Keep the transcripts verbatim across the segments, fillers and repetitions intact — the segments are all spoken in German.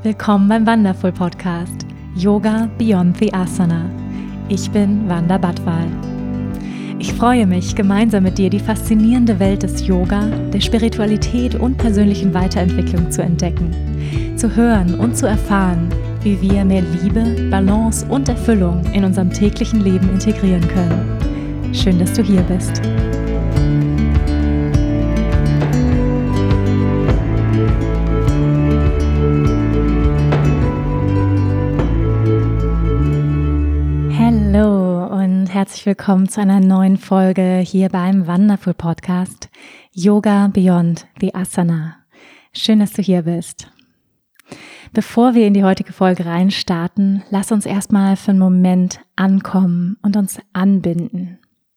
Willkommen beim Wonderful Podcast Yoga Beyond the Asana. Ich bin Wanda Badwal. Ich freue mich, gemeinsam mit dir die faszinierende Welt des Yoga, der Spiritualität und persönlichen Weiterentwicklung zu entdecken, zu hören und zu erfahren, wie wir mehr Liebe, Balance und Erfüllung in unserem täglichen Leben integrieren können. Schön, dass du hier bist. Hallo und herzlich willkommen zu einer neuen Folge hier beim Wonderful Podcast Yoga Beyond the Asana. Schön, dass du hier bist. Bevor wir in die heutige Folge reinstarten, lass uns erstmal für einen Moment ankommen und uns anbinden.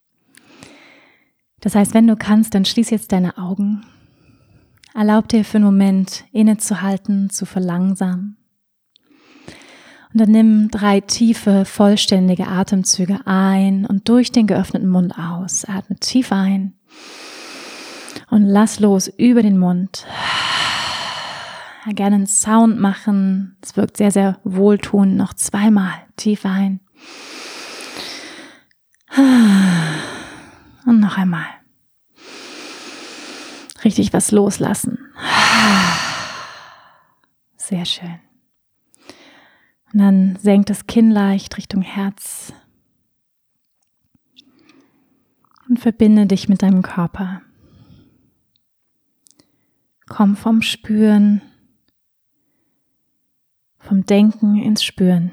Das heißt, wenn du kannst, dann schließ jetzt deine Augen. Erlaub dir für einen Moment innezuhalten, zu verlangsamen. Und dann nimm drei tiefe, vollständige Atemzüge ein und durch den geöffneten Mund aus. Atme tief ein und lass los über den Mund. Gerne einen Sound machen. Es wirkt sehr, sehr wohltuend. Noch zweimal tief ein. Und noch einmal. Richtig was loslassen. Sehr schön. Und dann senk das Kinn leicht Richtung Herz und verbinde dich mit deinem Körper. Komm vom Spüren, vom Denken ins Spüren.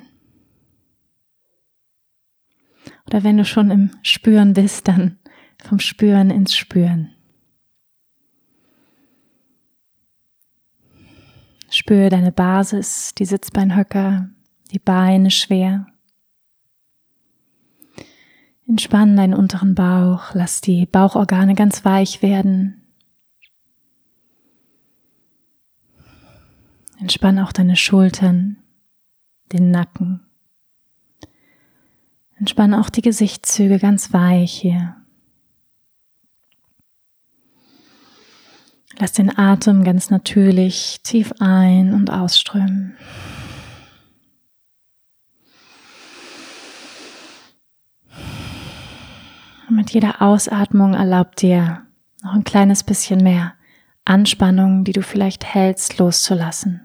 Oder wenn du schon im Spüren bist, dann vom Spüren ins Spüren. Spüre deine Basis, die Sitzbeinhöcker, die Beine schwer. Entspann deinen unteren Bauch, lass die Bauchorgane ganz weich werden. Entspann auch deine Schultern, den Nacken. Entspann auch die Gesichtszüge ganz weich hier. Lass den Atem ganz natürlich tief ein- und ausströmen. Und mit jeder Ausatmung erlaubt dir noch ein kleines bisschen mehr Anspannung, die du vielleicht hältst, loszulassen.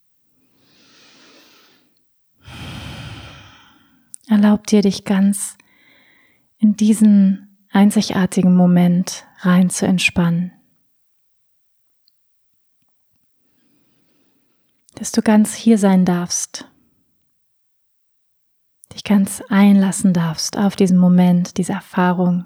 Erlaub dir, dich ganz in diesen einzigartigen Moment rein zu entspannen. Dass du ganz hier sein darfst, dich ganz einlassen darfst auf diesen Moment, diese Erfahrung.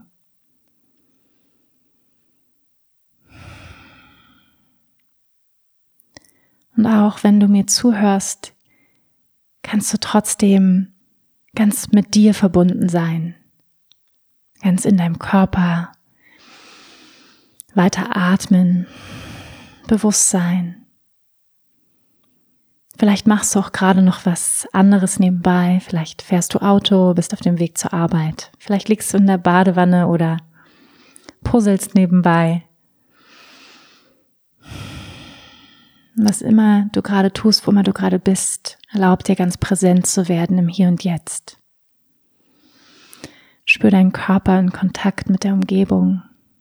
Und auch wenn du mir zuhörst, kannst du trotzdem ganz mit dir verbunden sein, ganz in deinem Körper, weiter atmen, Bewusstsein. Vielleicht machst du auch gerade noch was anderes nebenbei, vielleicht fährst du Auto, bist auf dem Weg zur Arbeit, vielleicht liegst du in der Badewanne oder puzzelst nebenbei. Was immer du gerade tust, wo immer du gerade bist, erlaub dir ganz präsent zu werden im Hier und Jetzt. Spür deinen Körper in Kontakt mit der Umgebung.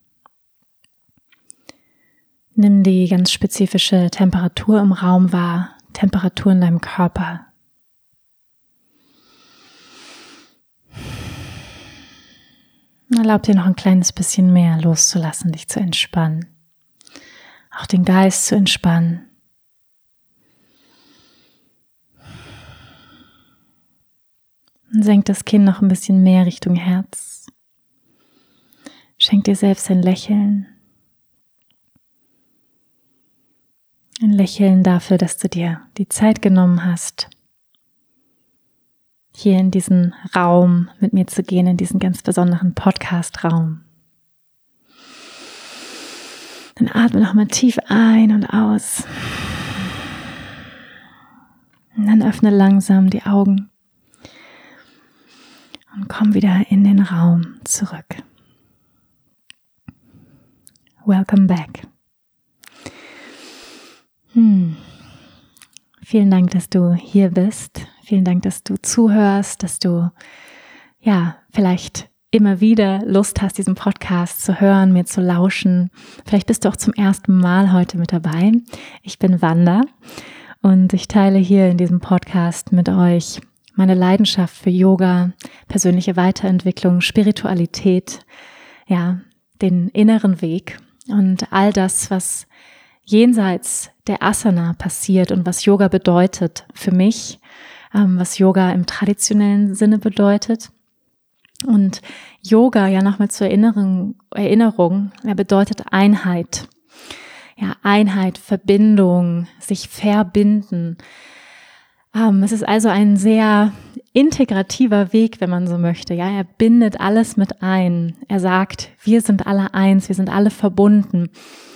Nimm die ganz spezifische Temperatur im Raum wahr. Temperatur in deinem Körper. Erlaub dir noch ein kleines bisschen mehr loszulassen, dich zu entspannen. Auch den Geist zu entspannen. Und senk das Kinn noch ein bisschen mehr Richtung Herz. Schenk dir selbst ein Lächeln. Ein Lächeln dafür, dass du dir die Zeit genommen hast, hier in diesen Raum mit mir zu gehen, in diesen ganz besonderen Podcast-Raum. Dann atme nochmal tief ein und aus. Und dann öffne langsam die Augen und komm wieder in den Raum zurück. Welcome back. Hm. Vielen Dank, dass du hier bist. Vielen Dank, dass du zuhörst, dass du ja vielleicht immer wieder Lust hast, diesen Podcast zu hören, mir zu lauschen. Vielleicht bist du auch zum ersten Mal heute mit dabei. Ich bin Wanda und ich teile hier in diesem Podcast mit euch meine Leidenschaft für Yoga, persönliche Weiterentwicklung, Spiritualität, ja, den inneren Weg und all das, was jenseits der Asana passiert und was Yoga bedeutet für mich, ähm, was Yoga im traditionellen Sinne bedeutet. Und Yoga, ja nochmal zur Erinnerung, Erinnerung, ja, bedeutet Einheit. Ja, Einheit, Verbindung, sich verbinden. Ähm, es ist also ein sehr integrativer Weg, wenn man so möchte. Ja, er bindet alles mit ein. Er sagt, wir sind alle eins, wir sind alle verbunden.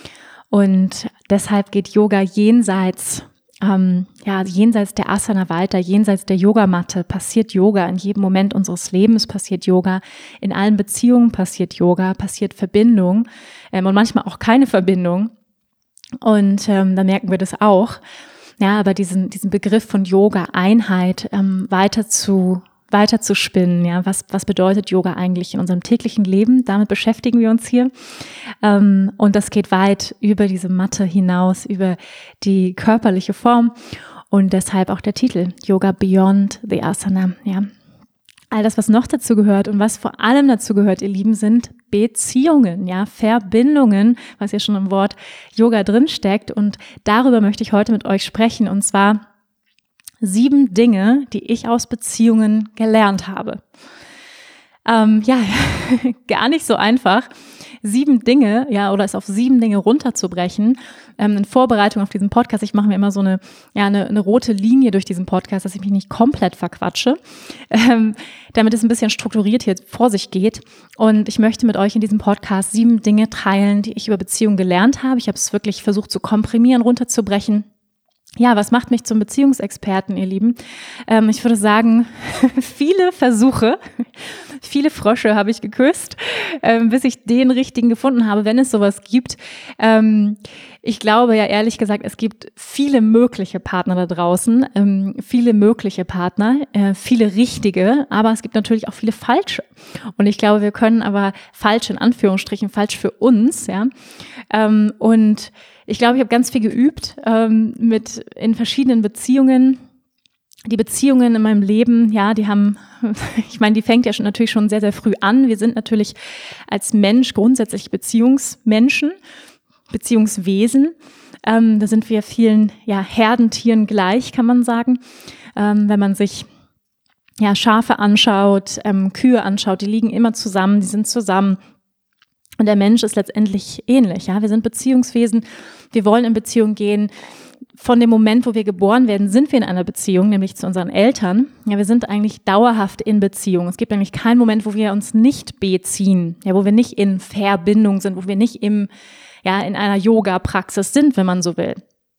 Und deshalb geht Yoga jenseits, ähm, ja, jenseits der Asana weiter, jenseits der Yogamatte passiert Yoga. In jedem Moment unseres Lebens passiert Yoga. In allen Beziehungen passiert Yoga, passiert Verbindung ähm, und manchmal auch keine Verbindung. Und ähm, da merken wir das auch. Ja, aber diesen diesen Begriff von Yoga, Einheit, ähm, weiter zu weiter zu spinnen. Ja, was was bedeutet Yoga eigentlich in unserem täglichen Leben? Damit beschäftigen wir uns hier. Ähm, und das geht weit über diese Matte hinaus, über die körperliche Form und deshalb auch der Titel Yoga Beyond the Asana. Ja, all das, was noch dazu gehört und was vor allem dazu gehört, ihr Lieben, sind Beziehungen, ja, Verbindungen, was ja schon im Wort Yoga drin steckt. Und darüber möchte ich heute mit euch sprechen. Und zwar sieben Dinge, die ich aus Beziehungen gelernt habe. Ähm, ja, gar nicht so einfach, sieben Dinge, ja, oder es auf sieben Dinge runterzubrechen. Ähm, in Vorbereitung auf diesen Podcast, ich mache mir immer so eine, ja, eine, eine rote Linie durch diesen Podcast, dass ich mich nicht komplett verquatsche, ähm, damit es ein bisschen strukturiert hier vor sich geht. Und ich möchte mit euch in diesem Podcast sieben Dinge teilen, die ich über Beziehungen gelernt habe. Ich habe es wirklich versucht zu komprimieren, runterzubrechen. Ja, was macht mich zum Beziehungsexperten, ihr Lieben? Ähm, ich würde sagen, viele Versuche, viele Frösche habe ich geküsst, ähm, bis ich den richtigen gefunden habe, wenn es sowas gibt. Ähm, ich glaube ja ehrlich gesagt, es gibt viele mögliche Partner da draußen, ähm, viele mögliche Partner, äh, viele richtige, aber es gibt natürlich auch viele falsche. Und ich glaube, wir können aber falsch in Anführungsstrichen, falsch für uns, ja. Ähm, und ich glaube, ich habe ganz viel geübt ähm, mit in verschiedenen Beziehungen. Die Beziehungen in meinem Leben, ja, die haben, ich meine, die fängt ja schon natürlich schon sehr, sehr früh an. Wir sind natürlich als Mensch grundsätzlich Beziehungsmenschen, Beziehungswesen. Ähm, da sind wir vielen ja, Herdentieren gleich, kann man sagen. Ähm, wenn man sich ja, Schafe anschaut, ähm, Kühe anschaut, die liegen immer zusammen, die sind zusammen. Und der Mensch ist letztendlich ähnlich. Ja, wir sind Beziehungswesen. Wir wollen in Beziehung gehen. Von dem Moment, wo wir geboren werden, sind wir in einer Beziehung, nämlich zu unseren Eltern. Ja, wir sind eigentlich dauerhaft in Beziehung. Es gibt eigentlich keinen Moment, wo wir uns nicht beziehen, ja, wo wir nicht in Verbindung sind, wo wir nicht im, ja, in einer Yoga-Praxis sind, wenn man so will.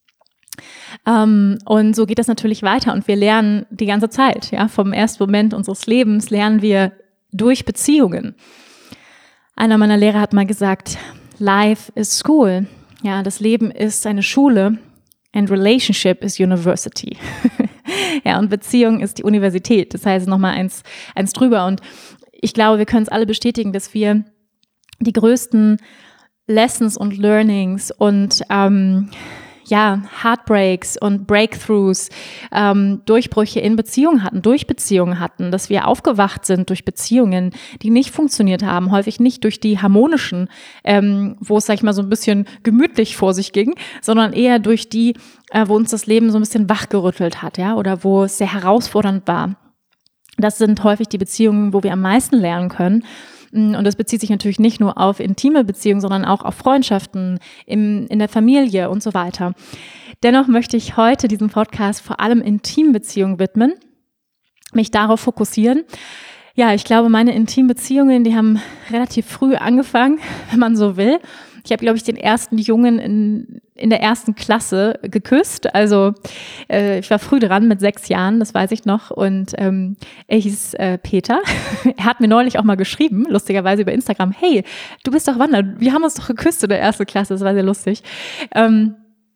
Ähm, und so geht das natürlich weiter. Und wir lernen die ganze Zeit, ja, vom ersten Moment unseres Lebens lernen wir durch Beziehungen. Einer meiner Lehrer hat mal gesagt, Life is school. Ja, das Leben ist eine Schule and relationship is university. Ja, und Beziehung ist die Universität. Das heißt nochmal eins, eins drüber. Und ich glaube, wir können es alle bestätigen, dass wir die größten Lessons und Learnings und ähm, ja, Heartbreaks und Breakthroughs, ähm, Durchbrüche in Beziehungen hatten, durch Beziehungen hatten, dass wir aufgewacht sind durch Beziehungen, die nicht funktioniert haben, häufig nicht durch die harmonischen, ähm, wo es, sag ich mal, so ein bisschen gemütlich vor sich ging, sondern eher durch die, äh, wo uns das Leben so ein bisschen wachgerüttelt hat, ja, oder wo es sehr herausfordernd war. Das sind häufig die Beziehungen, wo wir am meisten lernen können. Und das bezieht sich natürlich nicht nur auf intime Beziehungen, sondern auch auf Freundschaften, im, in der Familie und so weiter. Dennoch möchte ich heute diesen Podcast vor allem intimen Beziehungen widmen, mich darauf fokussieren. Ja, ich glaube, meine intimen Beziehungen, die haben relativ früh angefangen, wenn man so will. Ich habe, glaube ich, den ersten Jungen in, in der ersten Klasse geküsst. Also äh, ich war früh dran mit sechs Jahren, das weiß ich noch. Und ähm, er hieß äh, Peter. Er hat mir neulich auch mal geschrieben, lustigerweise über Instagram, hey, du bist doch Wanda, wir haben uns doch geküsst in der ersten Klasse. Das war sehr lustig. Ähm,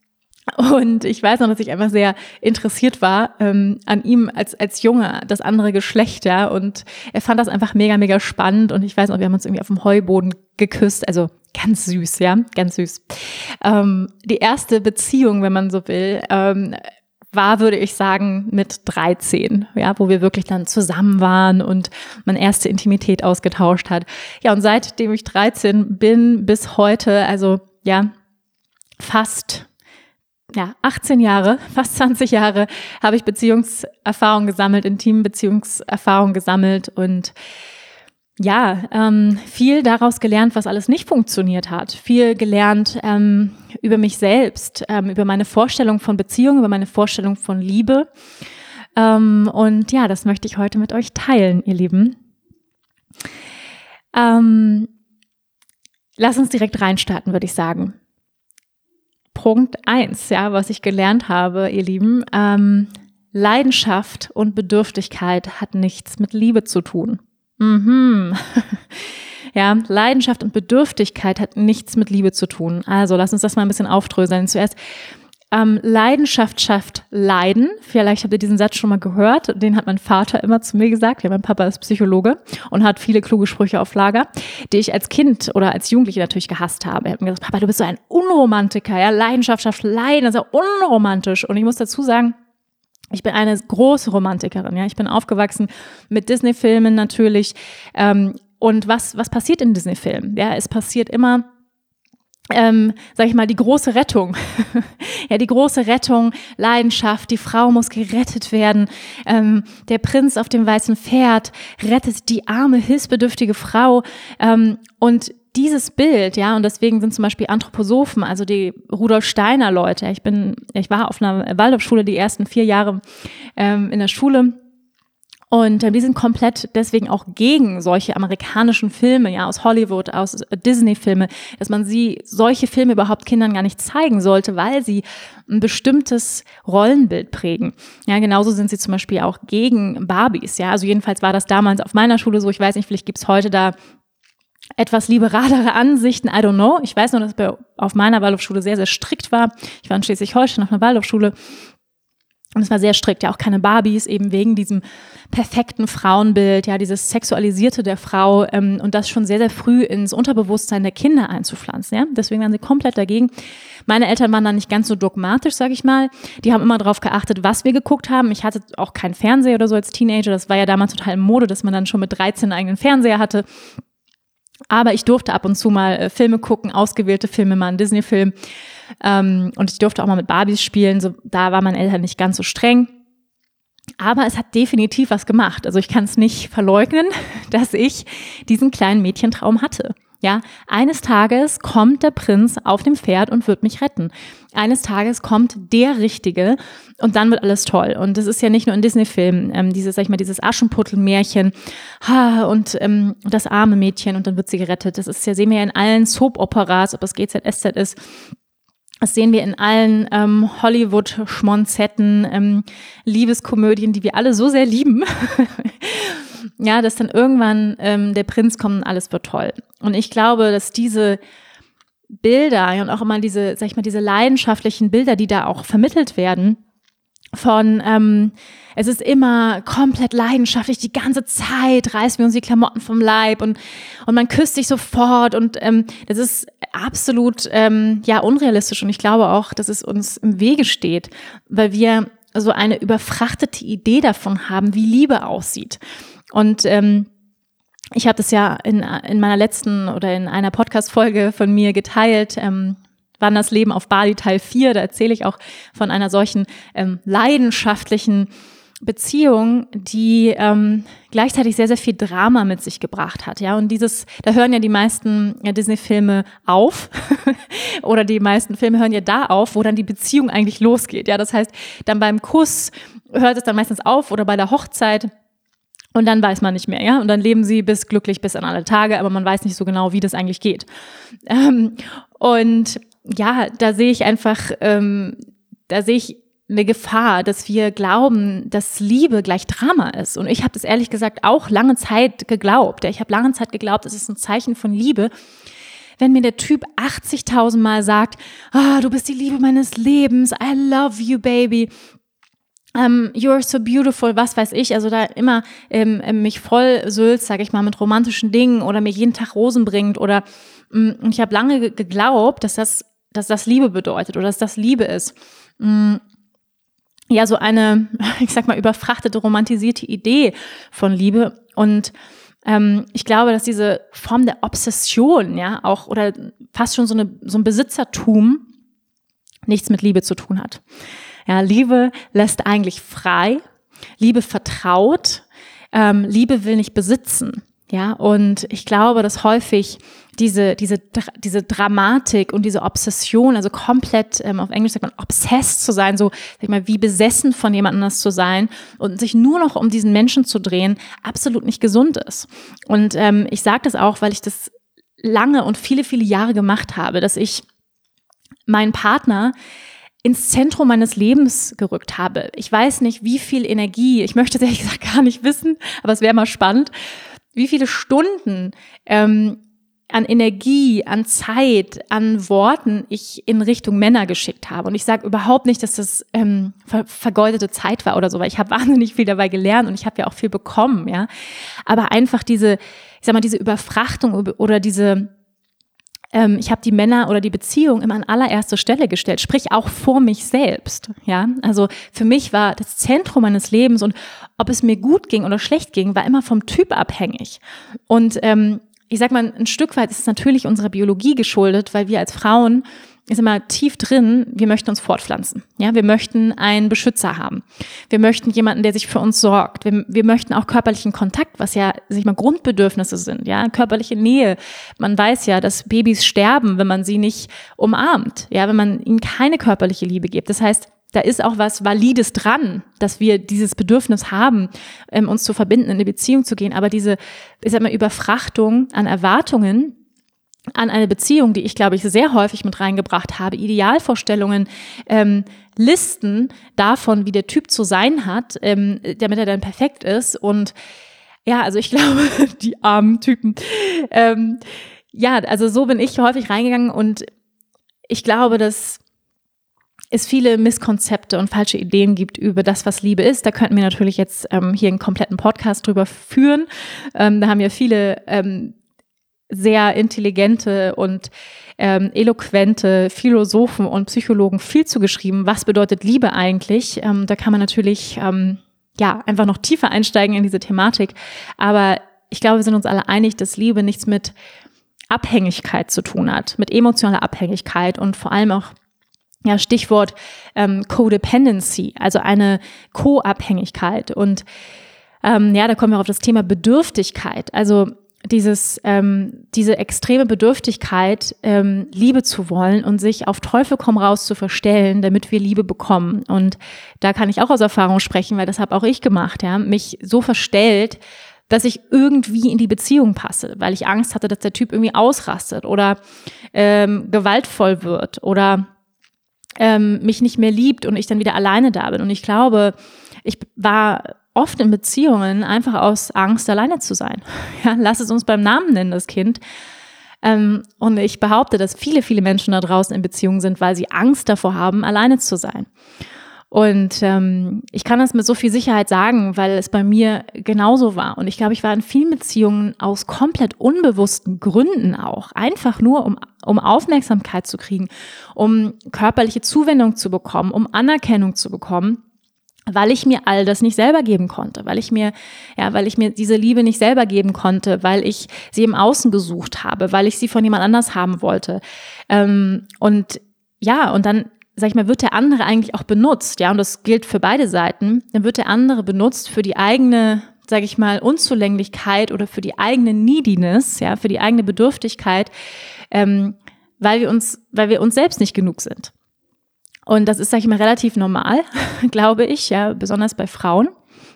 Und ich weiß noch, dass ich einfach sehr interessiert war ähm, an ihm als als Junge, das andere Geschlecht, ja. Und er fand das einfach mega, mega spannend. Und ich weiß noch, wir haben uns irgendwie auf dem Heuboden geküsst. Also ganz süß, ja, ganz süß. Ähm, die erste Beziehung, wenn man so will, ähm, war, würde ich sagen, mit dreizehn, ja, wo wir wirklich dann zusammen waren und man erste Intimität ausgetauscht hat. Ja, und seitdem ich dreizehn bin bis heute, also ja, fast ja, achtzehn Jahre, fast zwanzig Jahre habe ich Beziehungserfahrung gesammelt, Intimbeziehungserfahrung gesammelt und ja, ähm, viel daraus gelernt, was alles nicht funktioniert hat. Viel gelernt ähm, über mich selbst, ähm, über meine Vorstellung von Beziehung, über meine Vorstellung von Liebe. Ähm, und ja, das möchte ich heute mit euch teilen, ihr Lieben. Ähm, lass uns direkt reinstarten, würde ich sagen. Punkt eins, ja, was ich gelernt habe, ihr Lieben, ähm, Leidenschaft und Bedürftigkeit hat nichts mit Liebe zu tun. Mhm. Ja, Leidenschaft und Bedürftigkeit hat nichts mit Liebe zu tun. Also lass uns das mal ein bisschen aufdröseln. Zuerst, ähm, Leidenschaft schafft Leiden. Vielleicht habt ihr diesen Satz schon mal gehört. Den hat mein Vater immer zu mir gesagt. Ja, mein Papa ist Psychologe und hat viele kluge Sprüche auf Lager, die ich als Kind oder als Jugendliche natürlich gehasst habe. Er hat mir gesagt, Papa, du bist so ein Unromantiker. Ja, Leidenschaft schafft Leiden. Das ist ja unromantisch. Und ich muss dazu sagen, ich bin eine große Romantikerin, ja. Ich bin aufgewachsen mit Disney-Filmen natürlich. Ähm, und was, was passiert in Disney-Filmen? Ja, es passiert immer, ähm, sag ich mal, die große Rettung. Ja, die große Rettung, Leidenschaft, die Frau muss gerettet werden. Ähm, der Prinz auf dem weißen Pferd rettet die arme, hilfsbedürftige Frau. Ähm, und dieses Bild, ja, und deswegen sind zum Beispiel Anthroposophen, also die Rudolf Steiner Leute. Ich bin, ich war auf einer Waldorfschule die ersten vier Jahre ähm, in der Schule. Und äh, die sind komplett deswegen auch gegen solche amerikanischen Filme, ja, aus Hollywood, aus äh, Disney-Filme, dass man sie, solche Filme überhaupt Kindern gar nicht zeigen sollte, weil sie ein bestimmtes Rollenbild prägen. Ja, genauso sind sie zum Beispiel auch gegen Barbies, ja. Also jedenfalls war das damals auf meiner Schule so. Ich weiß nicht, vielleicht gibt's heute da etwas liberalere Ansichten, I don't know. Ich weiß nur, dass es bei, auf meiner Waldorfschule sehr, sehr strikt war. Ich war in Schleswig-Holstein auf einer Waldorfschule und es war sehr strikt, ja auch keine Barbies, eben wegen diesem perfekten Frauenbild, ja dieses Sexualisierte der Frau ähm, und das schon sehr, sehr früh ins Unterbewusstsein der Kinder einzupflanzen. Ja? Deswegen waren sie komplett dagegen. Meine Eltern waren dann nicht ganz so dogmatisch, sag ich mal. Die haben immer darauf geachtet, was wir geguckt haben. Ich hatte auch keinen Fernseher oder so als Teenager. Das war ja damals total in Mode, dass man dann schon mit dreizehn einen eigenen Fernseher hatte. Aber ich durfte ab und zu mal äh, Filme gucken, ausgewählte Filme, mal einen Disney-Film. Ähm, und ich durfte auch mal mit Barbies spielen. So, da war meine Eltern nicht ganz so streng. Aber es hat definitiv was gemacht. Also ich kann es nicht verleugnen, dass ich diesen kleinen Mädchentraum hatte. Ja, eines Tages kommt der Prinz auf dem Pferd und wird mich retten. Eines Tages kommt der Richtige und dann wird alles toll. Und das ist ja nicht nur in Disney-Filmen, ähm, dieses, sag ich mal, dieses Aschenputtel-Märchen ha, und ähm, das arme Mädchen und dann wird sie gerettet. Das ist ja, sehen wir ja in allen Soap-Operas, ob es G Z S Z ist. Das sehen wir in allen ähm, Hollywood-Schmonzetten, ähm, Liebeskomödien, die wir alle so sehr lieben. Ja, dass dann irgendwann ähm, der Prinz kommt und alles wird toll. Und ich glaube, dass diese Bilder ja, und auch immer diese, sag ich mal, diese leidenschaftlichen Bilder, die da auch vermittelt werden, von ähm, es ist immer komplett leidenschaftlich, die ganze Zeit reißen wir uns die Klamotten vom Leib und und man küsst sich sofort und ähm, das ist absolut ähm, ja unrealistisch und ich glaube auch, dass es uns im Wege steht, weil wir so eine überfrachtete Idee davon haben, wie Liebe aussieht. Und ähm, ich habe das ja in, in meiner letzten oder in einer Podcast-Folge von mir geteilt, ähm, Wanders Leben auf Bali Teil vier, da erzähle ich auch von einer solchen ähm, leidenschaftlichen Beziehung, die ähm, gleichzeitig sehr, sehr viel Drama mit sich gebracht hat. Ja, und dieses, da hören ja die meisten ja, Disney-Filme auf oder die meisten Filme hören ja da auf, wo dann die Beziehung eigentlich losgeht. Ja, das heißt, dann beim Kuss hört es dann meistens auf oder bei der Hochzeit. Und dann weiß man nicht mehr, ja. Und dann leben sie bis glücklich bis an alle Tage, aber man weiß nicht so genau, wie das eigentlich geht. Ähm, und ja, da sehe ich einfach, ähm, da sehe ich eine Gefahr, dass wir glauben, dass Liebe gleich Drama ist. Und ich habe das ehrlich gesagt auch lange Zeit geglaubt. Ja. Ich habe lange Zeit geglaubt, es ist ein Zeichen von Liebe, wenn mir der Typ achtzigtausend Mal sagt, ah, du bist die Liebe meines Lebens, I love you, baby, um, you're so beautiful, was weiß ich, also da immer ähm, mich voll sülzt, sage ich mal, mit romantischen Dingen oder mir jeden Tag Rosen bringt oder mh, und ich habe lange ge- geglaubt, dass das, dass das Liebe bedeutet oder dass das Liebe ist. Mh, ja, so eine, ich sag mal, überfrachtete, romantisierte Idee von Liebe. Und ähm, ich glaube, dass diese Form der Obsession, ja, auch oder fast schon so, eine, so ein Besitzertum nichts mit Liebe zu tun hat. Ja, Liebe lässt eigentlich frei, Liebe vertraut, ähm, Liebe will nicht besitzen. Ja, und ich glaube, dass häufig diese, diese, diese Dramatik und diese Obsession, also komplett, ähm, auf Englisch sagt man, obsessed zu sein, so, sag ich mal, wie besessen von jemand anders zu sein und sich nur noch um diesen Menschen zu drehen, absolut nicht gesund ist. Und ähm, ich sage das auch, weil ich das lange und viele, viele Jahre gemacht habe, dass ich meinen Partner ins Zentrum meines Lebens gerückt habe. Ich weiß nicht, wie viel Energie, ich möchte es ehrlich gesagt gar nicht wissen, aber es wäre mal spannend, wie viele Stunden ähm, an Energie, an Zeit, an Worten ich in Richtung Männer geschickt habe. Und ich sage überhaupt nicht, dass das ähm, ver- vergeudete Zeit war oder so, weil ich habe wahnsinnig viel dabei gelernt und ich habe ja auch viel bekommen, ja. Aber einfach diese, ich sag mal, diese Überfrachtung oder diese, ähm, ich habe die Männer oder die Beziehung immer an allererste Stelle gestellt, sprich auch vor mich selbst, ja. Also für mich war das Zentrum meines Lebens und ob es mir gut ging oder schlecht ging, war immer vom Typ abhängig. Und ähm, ich sag mal, ein Stück weit ist es natürlich unserer Biologie geschuldet, weil wir als Frauen, ist immer tief drin, wir möchten uns fortpflanzen. Ja, wir möchten einen Beschützer haben. Wir möchten jemanden, der sich für uns sorgt. Wir, wir möchten auch körperlichen Kontakt, was ja, sag ich mal, Grundbedürfnisse sind. Ja, körperliche Nähe. Man weiß ja, dass Babys sterben, wenn man sie nicht umarmt. Ja, wenn man ihnen keine körperliche Liebe gibt. Das heißt, da ist auch was Valides dran, dass wir dieses Bedürfnis haben, ähm, uns zu verbinden, in eine Beziehung zu gehen. Aber diese, ich sag mal, Überfrachtung an Erwartungen an eine Beziehung, die ich, glaube ich, sehr häufig mit reingebracht habe, Idealvorstellungen, ähm, Listen davon, wie der Typ zu sein hat, ähm, damit er dann perfekt ist. Und ja, also ich glaube, die armen Typen. Ähm, ja, also so bin ich häufig reingegangen und ich glaube, dass es viele Misskonzepte und falsche Ideen gibt über das, was Liebe ist. Da könnten wir natürlich jetzt ähm, hier einen kompletten Podcast drüber führen. Ähm, da haben ja viele ähm, sehr intelligente und ähm, eloquente Philosophen und Psychologen viel zugeschrieben. Was bedeutet Liebe eigentlich? Ähm, da kann man natürlich ähm, ja einfach noch tiefer einsteigen in diese Thematik. Aber ich glaube, wir sind uns alle einig, dass Liebe nichts mit Abhängigkeit zu tun hat, mit emotionaler Abhängigkeit und vor allem auch ja, Stichwort ähm, Codependency, also eine Co-Abhängigkeit. Und ähm, ja, da kommen wir auf das Thema Bedürftigkeit. Also dieses, ähm, diese extreme Bedürftigkeit, ähm, Liebe zu wollen und sich auf Teufel komm raus zu verstellen, damit wir Liebe bekommen. Und da kann ich auch aus Erfahrung sprechen, weil das habe auch ich gemacht, ja, mich so verstellt, dass ich irgendwie in die Beziehung passe, weil ich Angst hatte, dass der Typ irgendwie ausrastet oder ähm, gewaltvoll wird oder ähm, mich nicht mehr liebt und ich dann wieder alleine da bin. Und ich glaube, ich war oft in Beziehungen einfach aus Angst, alleine zu sein. Ja, lass es uns beim Namen nennen, das Kind. Ähm, und ich behaupte, dass viele, viele Menschen da draußen in Beziehungen sind, weil sie Angst davor haben, alleine zu sein. Und ähm, ich kann das mit so viel Sicherheit sagen, weil es bei mir genauso war. Und ich glaube, ich war in vielen Beziehungen aus komplett unbewussten Gründen auch. Einfach nur, um, um Aufmerksamkeit zu kriegen, um körperliche Zuwendung zu bekommen, um Anerkennung zu bekommen, weil ich mir all das nicht selber geben konnte, weil ich mir, ja, weil ich mir diese Liebe nicht selber geben konnte, weil ich sie im Außen gesucht habe, weil ich sie von jemand anders haben wollte. Ähm, und ja, und dann sag ich mal, wird der andere eigentlich auch benutzt, ja, und das gilt für beide Seiten, dann wird der andere benutzt für die eigene, sag ich mal, Unzulänglichkeit oder für die eigene Neediness, ja, für die eigene Bedürftigkeit, ähm, weil wir uns, weil wir uns selbst nicht genug sind. Und das ist, sag ich mal, relativ normal, glaube ich, ja, besonders bei Frauen,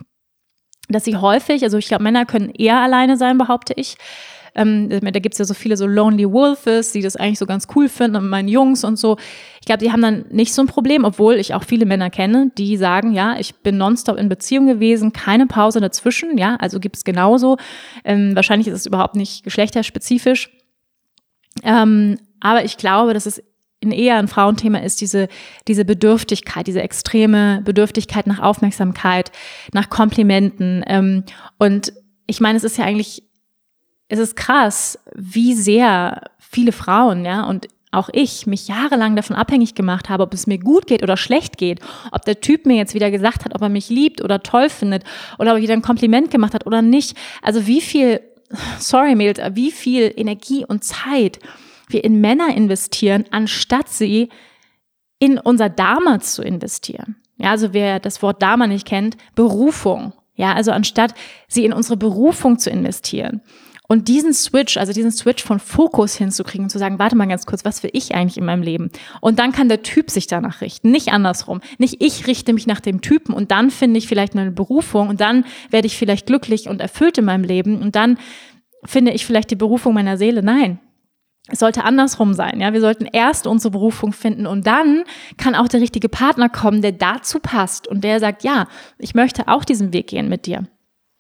dass sie häufig, also ich glaube, Männer können eher alleine sein, behaupte ich. Ähm, da gibt es ja so viele so Lonely Wolves, die das eigentlich so ganz cool finden und meinen Jungs und so. Ich glaube, die haben dann nicht so ein Problem, obwohl ich auch viele Männer kenne, die sagen, ja, ich bin nonstop in Beziehung gewesen, keine Pause dazwischen, ja, also gibt es genauso. Ähm, wahrscheinlich ist es überhaupt nicht geschlechterspezifisch. Ähm, aber ich glaube, dass es in eher ein Frauenthema ist, diese, diese Bedürftigkeit, diese extreme Bedürftigkeit nach Aufmerksamkeit, nach Komplimenten. Ähm, und ich meine, es ist ja eigentlich, es ist krass, wie sehr viele Frauen, ja, und auch ich mich jahrelang davon abhängig gemacht habe, ob es mir gut geht oder schlecht geht, ob der Typ mir jetzt wieder gesagt hat, ob er mich liebt oder toll findet oder ob er wieder ein Kompliment gemacht hat oder nicht. Also wie viel, sorry Mädels, wie viel Energie und Zeit wir in Männer investieren, anstatt sie in unser Dharma zu investieren. Ja, also wer das Wort Dharma nicht kennt, Berufung. Ja, also anstatt sie in unsere Berufung zu investieren. Und diesen Switch, also diesen Switch von Fokus hinzukriegen und zu sagen, warte mal ganz kurz, was will ich eigentlich in meinem Leben? Und dann kann der Typ sich danach richten, nicht andersrum. Nicht ich richte mich nach dem Typen und dann finde ich vielleicht meine Berufung und dann werde ich vielleicht glücklich und erfüllt in meinem Leben und dann finde ich vielleicht die Berufung meiner Seele. Nein, es sollte andersrum sein. Ja, wir sollten erst unsere Berufung finden und dann kann auch der richtige Partner kommen, der dazu passt und der sagt, ja, ich möchte auch diesen Weg gehen mit dir.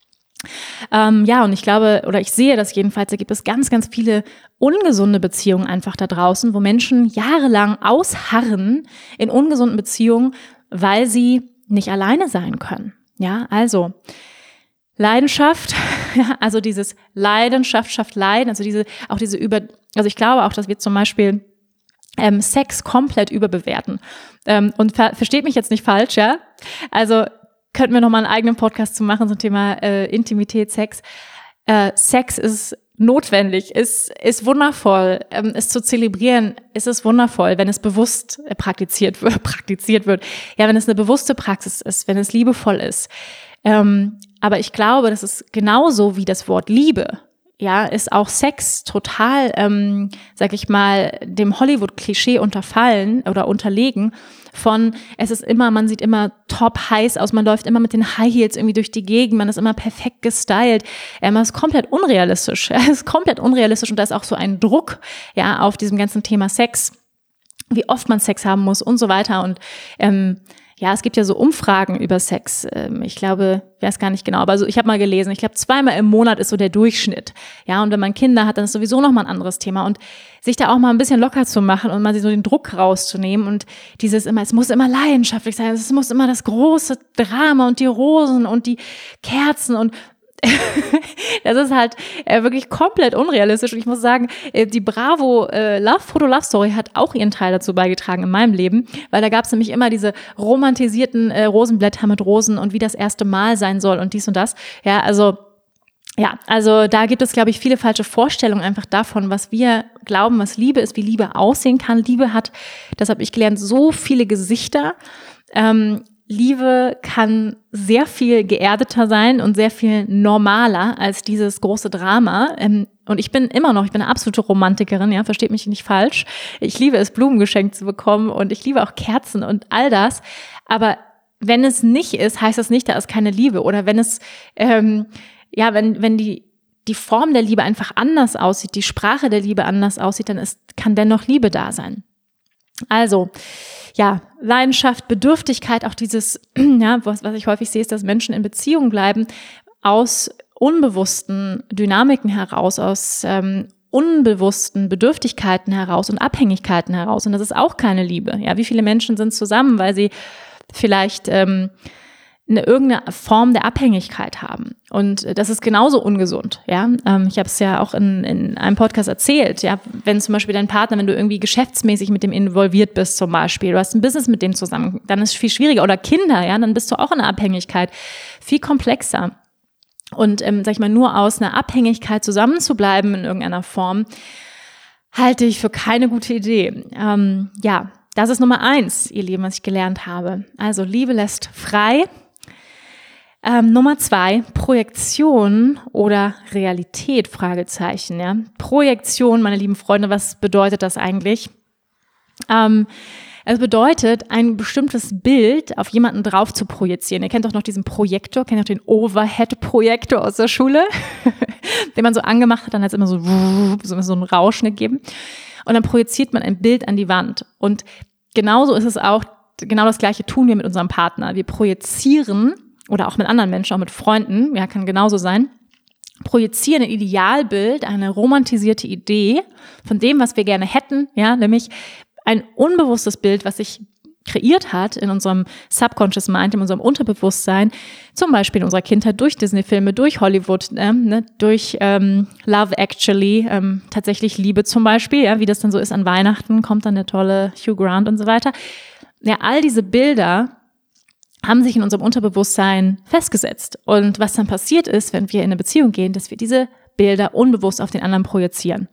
Ähm, ja, und ich glaube, oder ich sehe das jedenfalls, da gibt es ganz, ganz viele ungesunde Beziehungen einfach da draußen, wo Menschen jahrelang ausharren in ungesunden Beziehungen, weil sie nicht alleine sein können. Ja, also Leidenschaft, ja, also dieses Leidenschaft schafft Leiden, also diese, auch diese über, also ich glaube auch, dass wir zum Beispiel ähm, Sex komplett überbewerten. Ähm, und ver- versteht mich jetzt nicht falsch, ja, also könnten wir nochmal einen eigenen Podcast zu machen zum Thema äh, Intimität, Sex. Äh, Sex ist notwendig, ist, ist wundervoll, ähm, es zu zelebrieren, ist es wundervoll, wenn es bewusst äh, praktiziert wird, praktiziert wird. Ja, wenn es eine bewusste Praxis ist, wenn es liebevoll ist. Ähm, aber ich glaube, das ist genauso wie das Wort Liebe. Ja, ist auch Sex total, ähm, sag ich mal, dem Hollywood-Klischee unterfallen oder unterlegen von, es ist immer, man sieht immer top heiß aus, man läuft immer mit den High Heels irgendwie durch die Gegend, man ist immer perfekt gestylt, ähm, das ist komplett unrealistisch, es ist komplett unrealistisch und da ist auch so ein Druck, ja, auf diesem ganzen Thema Sex, wie oft man Sex haben muss und so weiter und, ähm, ja, es gibt ja so Umfragen über Sex. Ich glaube, ich weiß gar nicht genau, aber so, ich habe mal gelesen, ich glaube, zweimal im Monat ist so der Durchschnitt. Ja, und wenn man Kinder hat, dann ist sowieso nochmal ein anderes Thema. Und sich da auch mal ein bisschen locker zu machen und mal so den Druck rauszunehmen und dieses immer, es muss immer leidenschaftlich sein, es muss immer das große Drama und die Rosen und die Kerzen und das ist halt äh, wirklich komplett unrealistisch und ich muss sagen, äh, die Bravo äh, Love Photo Love Story hat auch ihren Teil dazu beigetragen in meinem Leben, weil da gab es nämlich immer diese romantisierten äh, Rosenblätter mit Rosen und wie das erste Mal sein soll und dies und das. Ja, also ja, also da gibt es, glaube ich, viele falsche Vorstellungen einfach davon, was wir glauben, was Liebe ist, wie Liebe aussehen kann. Liebe hat, das habe ich gelernt, so viele Gesichter. Ähm, Liebe kann sehr viel geerdeter sein und sehr viel normaler als dieses große Drama. Und ich bin immer noch, ich bin eine absolute Romantikerin, ja, versteht mich nicht falsch. Ich liebe es, Blumen geschenkt zu bekommen und ich liebe auch Kerzen und all das. Aber wenn es nicht ist, heißt das nicht, da ist keine Liebe. Oder wenn es, ähm, ja, wenn, wenn die, die Form der Liebe einfach anders aussieht, die Sprache der Liebe anders aussieht, dann ist, kann dennoch Liebe da sein. Also, ja, Leidenschaft, Bedürftigkeit, auch dieses, ja, was, was ich häufig sehe, ist, dass Menschen in Beziehung bleiben aus unbewussten Dynamiken heraus, aus ähm, unbewussten Bedürftigkeiten heraus und Abhängigkeiten heraus. Und das ist auch keine Liebe. Ja, wie viele Menschen sind zusammen, weil sie vielleicht ähm, eine irgendeine Form der Abhängigkeit haben. Und das ist genauso ungesund, ja. Ich habe es ja auch in, in einem Podcast erzählt, ja. Wenn zum Beispiel dein Partner, wenn du irgendwie geschäftsmäßig mit dem involviert bist zum Beispiel, du hast ein Business mit dem zusammen, dann ist es viel schwieriger. Oder Kinder, ja, dann bist du auch in einer Abhängigkeit. Viel komplexer. Und, ähm, sag ich mal, nur aus einer Abhängigkeit zusammenzubleiben in irgendeiner Form, halte ich für keine gute Idee. Ähm, ja, das ist Nummer eins, ihr Lieben, was ich gelernt habe. Also, Liebe lässt frei. Ähm, Nummer zwei, Projektion oder Realität, Fragezeichen, ja. Projektion, meine lieben Freunde, was bedeutet das eigentlich? Ähm, es bedeutet, ein bestimmtes Bild auf jemanden drauf zu projizieren. Ihr kennt doch noch diesen Projektor, kennt ihr noch den Overhead-Projektor aus der Schule, den man so angemacht hat, dann hat es immer so, so, so ein Rauschen gegeben. Und dann projiziert man ein Bild an die Wand. Und genauso ist es auch, genau das Gleiche tun wir mit unserem Partner. Wir projizieren oder auch mit anderen Menschen, auch mit Freunden, ja, kann genauso sein, projizieren ein Idealbild, eine romantisierte Idee von dem, was wir gerne hätten, ja, nämlich ein unbewusstes Bild, was sich kreiert hat in unserem Subconscious Mind, in unserem Unterbewusstsein, zum Beispiel in unserer Kindheit durch Disney-Filme, durch Hollywood, äh, ne, durch ähm, Love Actually, ähm, tatsächlich Liebe zum Beispiel, ja, wie das dann so ist an Weihnachten, kommt dann der tolle Hugh Grant und so weiter. Ja, all diese Bilder haben sich in unserem Unterbewusstsein festgesetzt. Und was dann passiert ist, wenn wir in eine Beziehung gehen, dass wir diese Bilder unbewusst auf den anderen projizieren.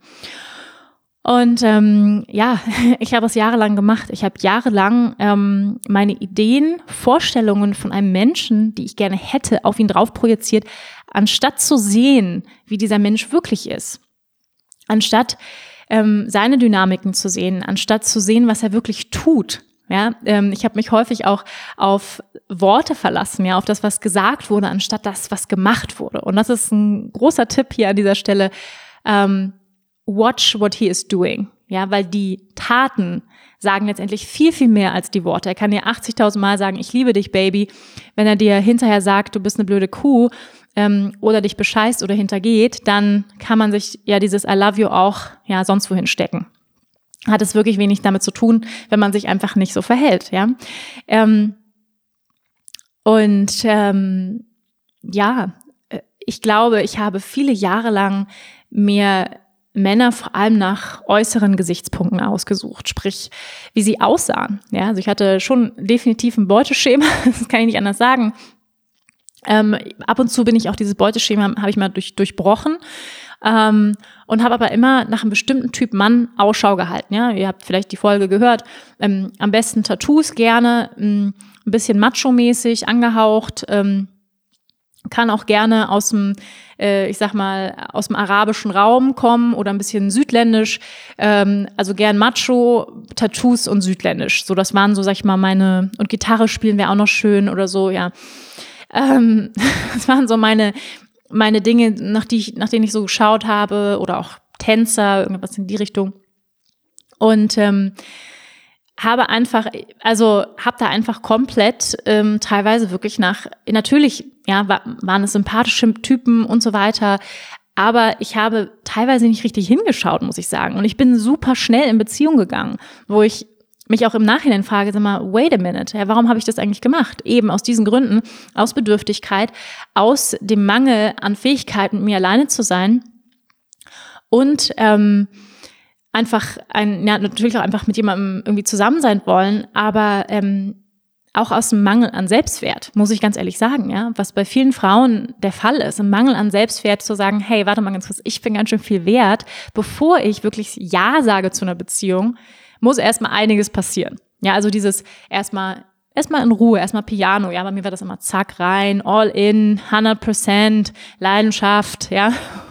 Und ähm, ja, ich habe es jahrelang gemacht. Ich habe jahrelang ähm, meine Ideen, Vorstellungen von einem Menschen, die ich gerne hätte, auf ihn drauf projiziert, anstatt zu sehen, wie dieser Mensch wirklich ist. Anstatt ähm, seine Dynamiken zu sehen, anstatt zu sehen, was er wirklich tut. Ja, ähm, ich habe mich häufig auch auf Worte verlassen, ja, auf das, was gesagt wurde, anstatt das, was gemacht wurde. Und das ist ein großer Tipp hier an dieser Stelle. Ähm, Watch what he is doing, ja, weil die Taten sagen letztendlich viel, viel mehr als die Worte. Er kann dir achtzigtausend Mal sagen, ich liebe dich, Baby. Wenn er dir hinterher sagt, du bist eine blöde Kuh ähm, oder dich bescheißt oder hintergeht, dann kann man sich ja dieses I love you auch ja sonst wohin stecken. Hat es wirklich wenig damit zu tun, wenn man sich einfach nicht so verhält, ja. Ähm, und ähm, ja, ich glaube, ich habe viele Jahre lang mir Männer vor allem nach äußeren Gesichtspunkten ausgesucht, sprich, wie sie aussahen. Ja, also ich hatte schon definitiv ein Beuteschema, das kann ich nicht anders sagen. Ähm, ab und zu bin ich auch dieses Beuteschema, habe ich mal durch, durchbrochen ähm, und habe aber immer nach einem bestimmten Typ Mann Ausschau gehalten. Ja, ihr habt vielleicht die Folge gehört. Ähm, am besten Tattoos gerne, ähm, ein bisschen macho-mäßig angehaucht, ähm, kann auch gerne aus dem, äh, ich sag mal, aus dem arabischen Raum kommen oder ein bisschen südländisch, ähm, also gern Macho, Tattoos und südländisch. So, das waren so, sag ich mal, meine, und Gitarre spielen wäre auch noch schön oder so, ja. Ähm, das waren so meine, meine Dinge, nach, die ich, nach denen ich so geschaut habe, oder auch Tänzer, irgendwas in die Richtung. Und ähm, habe einfach, also habe da einfach komplett ähm, teilweise wirklich nach, natürlich, ja, war, waren es sympathische Typen und so weiter, aber ich habe teilweise nicht richtig hingeschaut, muss ich sagen. Und ich bin super schnell in Beziehung gegangen, wo ich mich auch im Nachhinein frage, sag mal, wait a minute, ja, warum habe ich das eigentlich gemacht? Eben aus diesen Gründen, aus Bedürftigkeit, aus dem Mangel an Fähigkeiten, mit mir alleine zu sein und ähm, einfach ein, ja, natürlich auch einfach mit jemandem irgendwie zusammen sein wollen, aber ähm, auch aus dem Mangel an Selbstwert, muss ich ganz ehrlich sagen, ja, was bei vielen Frauen der Fall ist, im Mangel an Selbstwert zu sagen, hey, warte mal ganz kurz, ich bin ganz schön viel wert, bevor ich wirklich Ja sage zu einer Beziehung, muss erstmal einiges passieren. Ja, also dieses erstmal erstmal in Ruhe, erstmal Piano, ja, bei mir war das immer zack rein, all in, hundert Prozent, Leidenschaft, ja.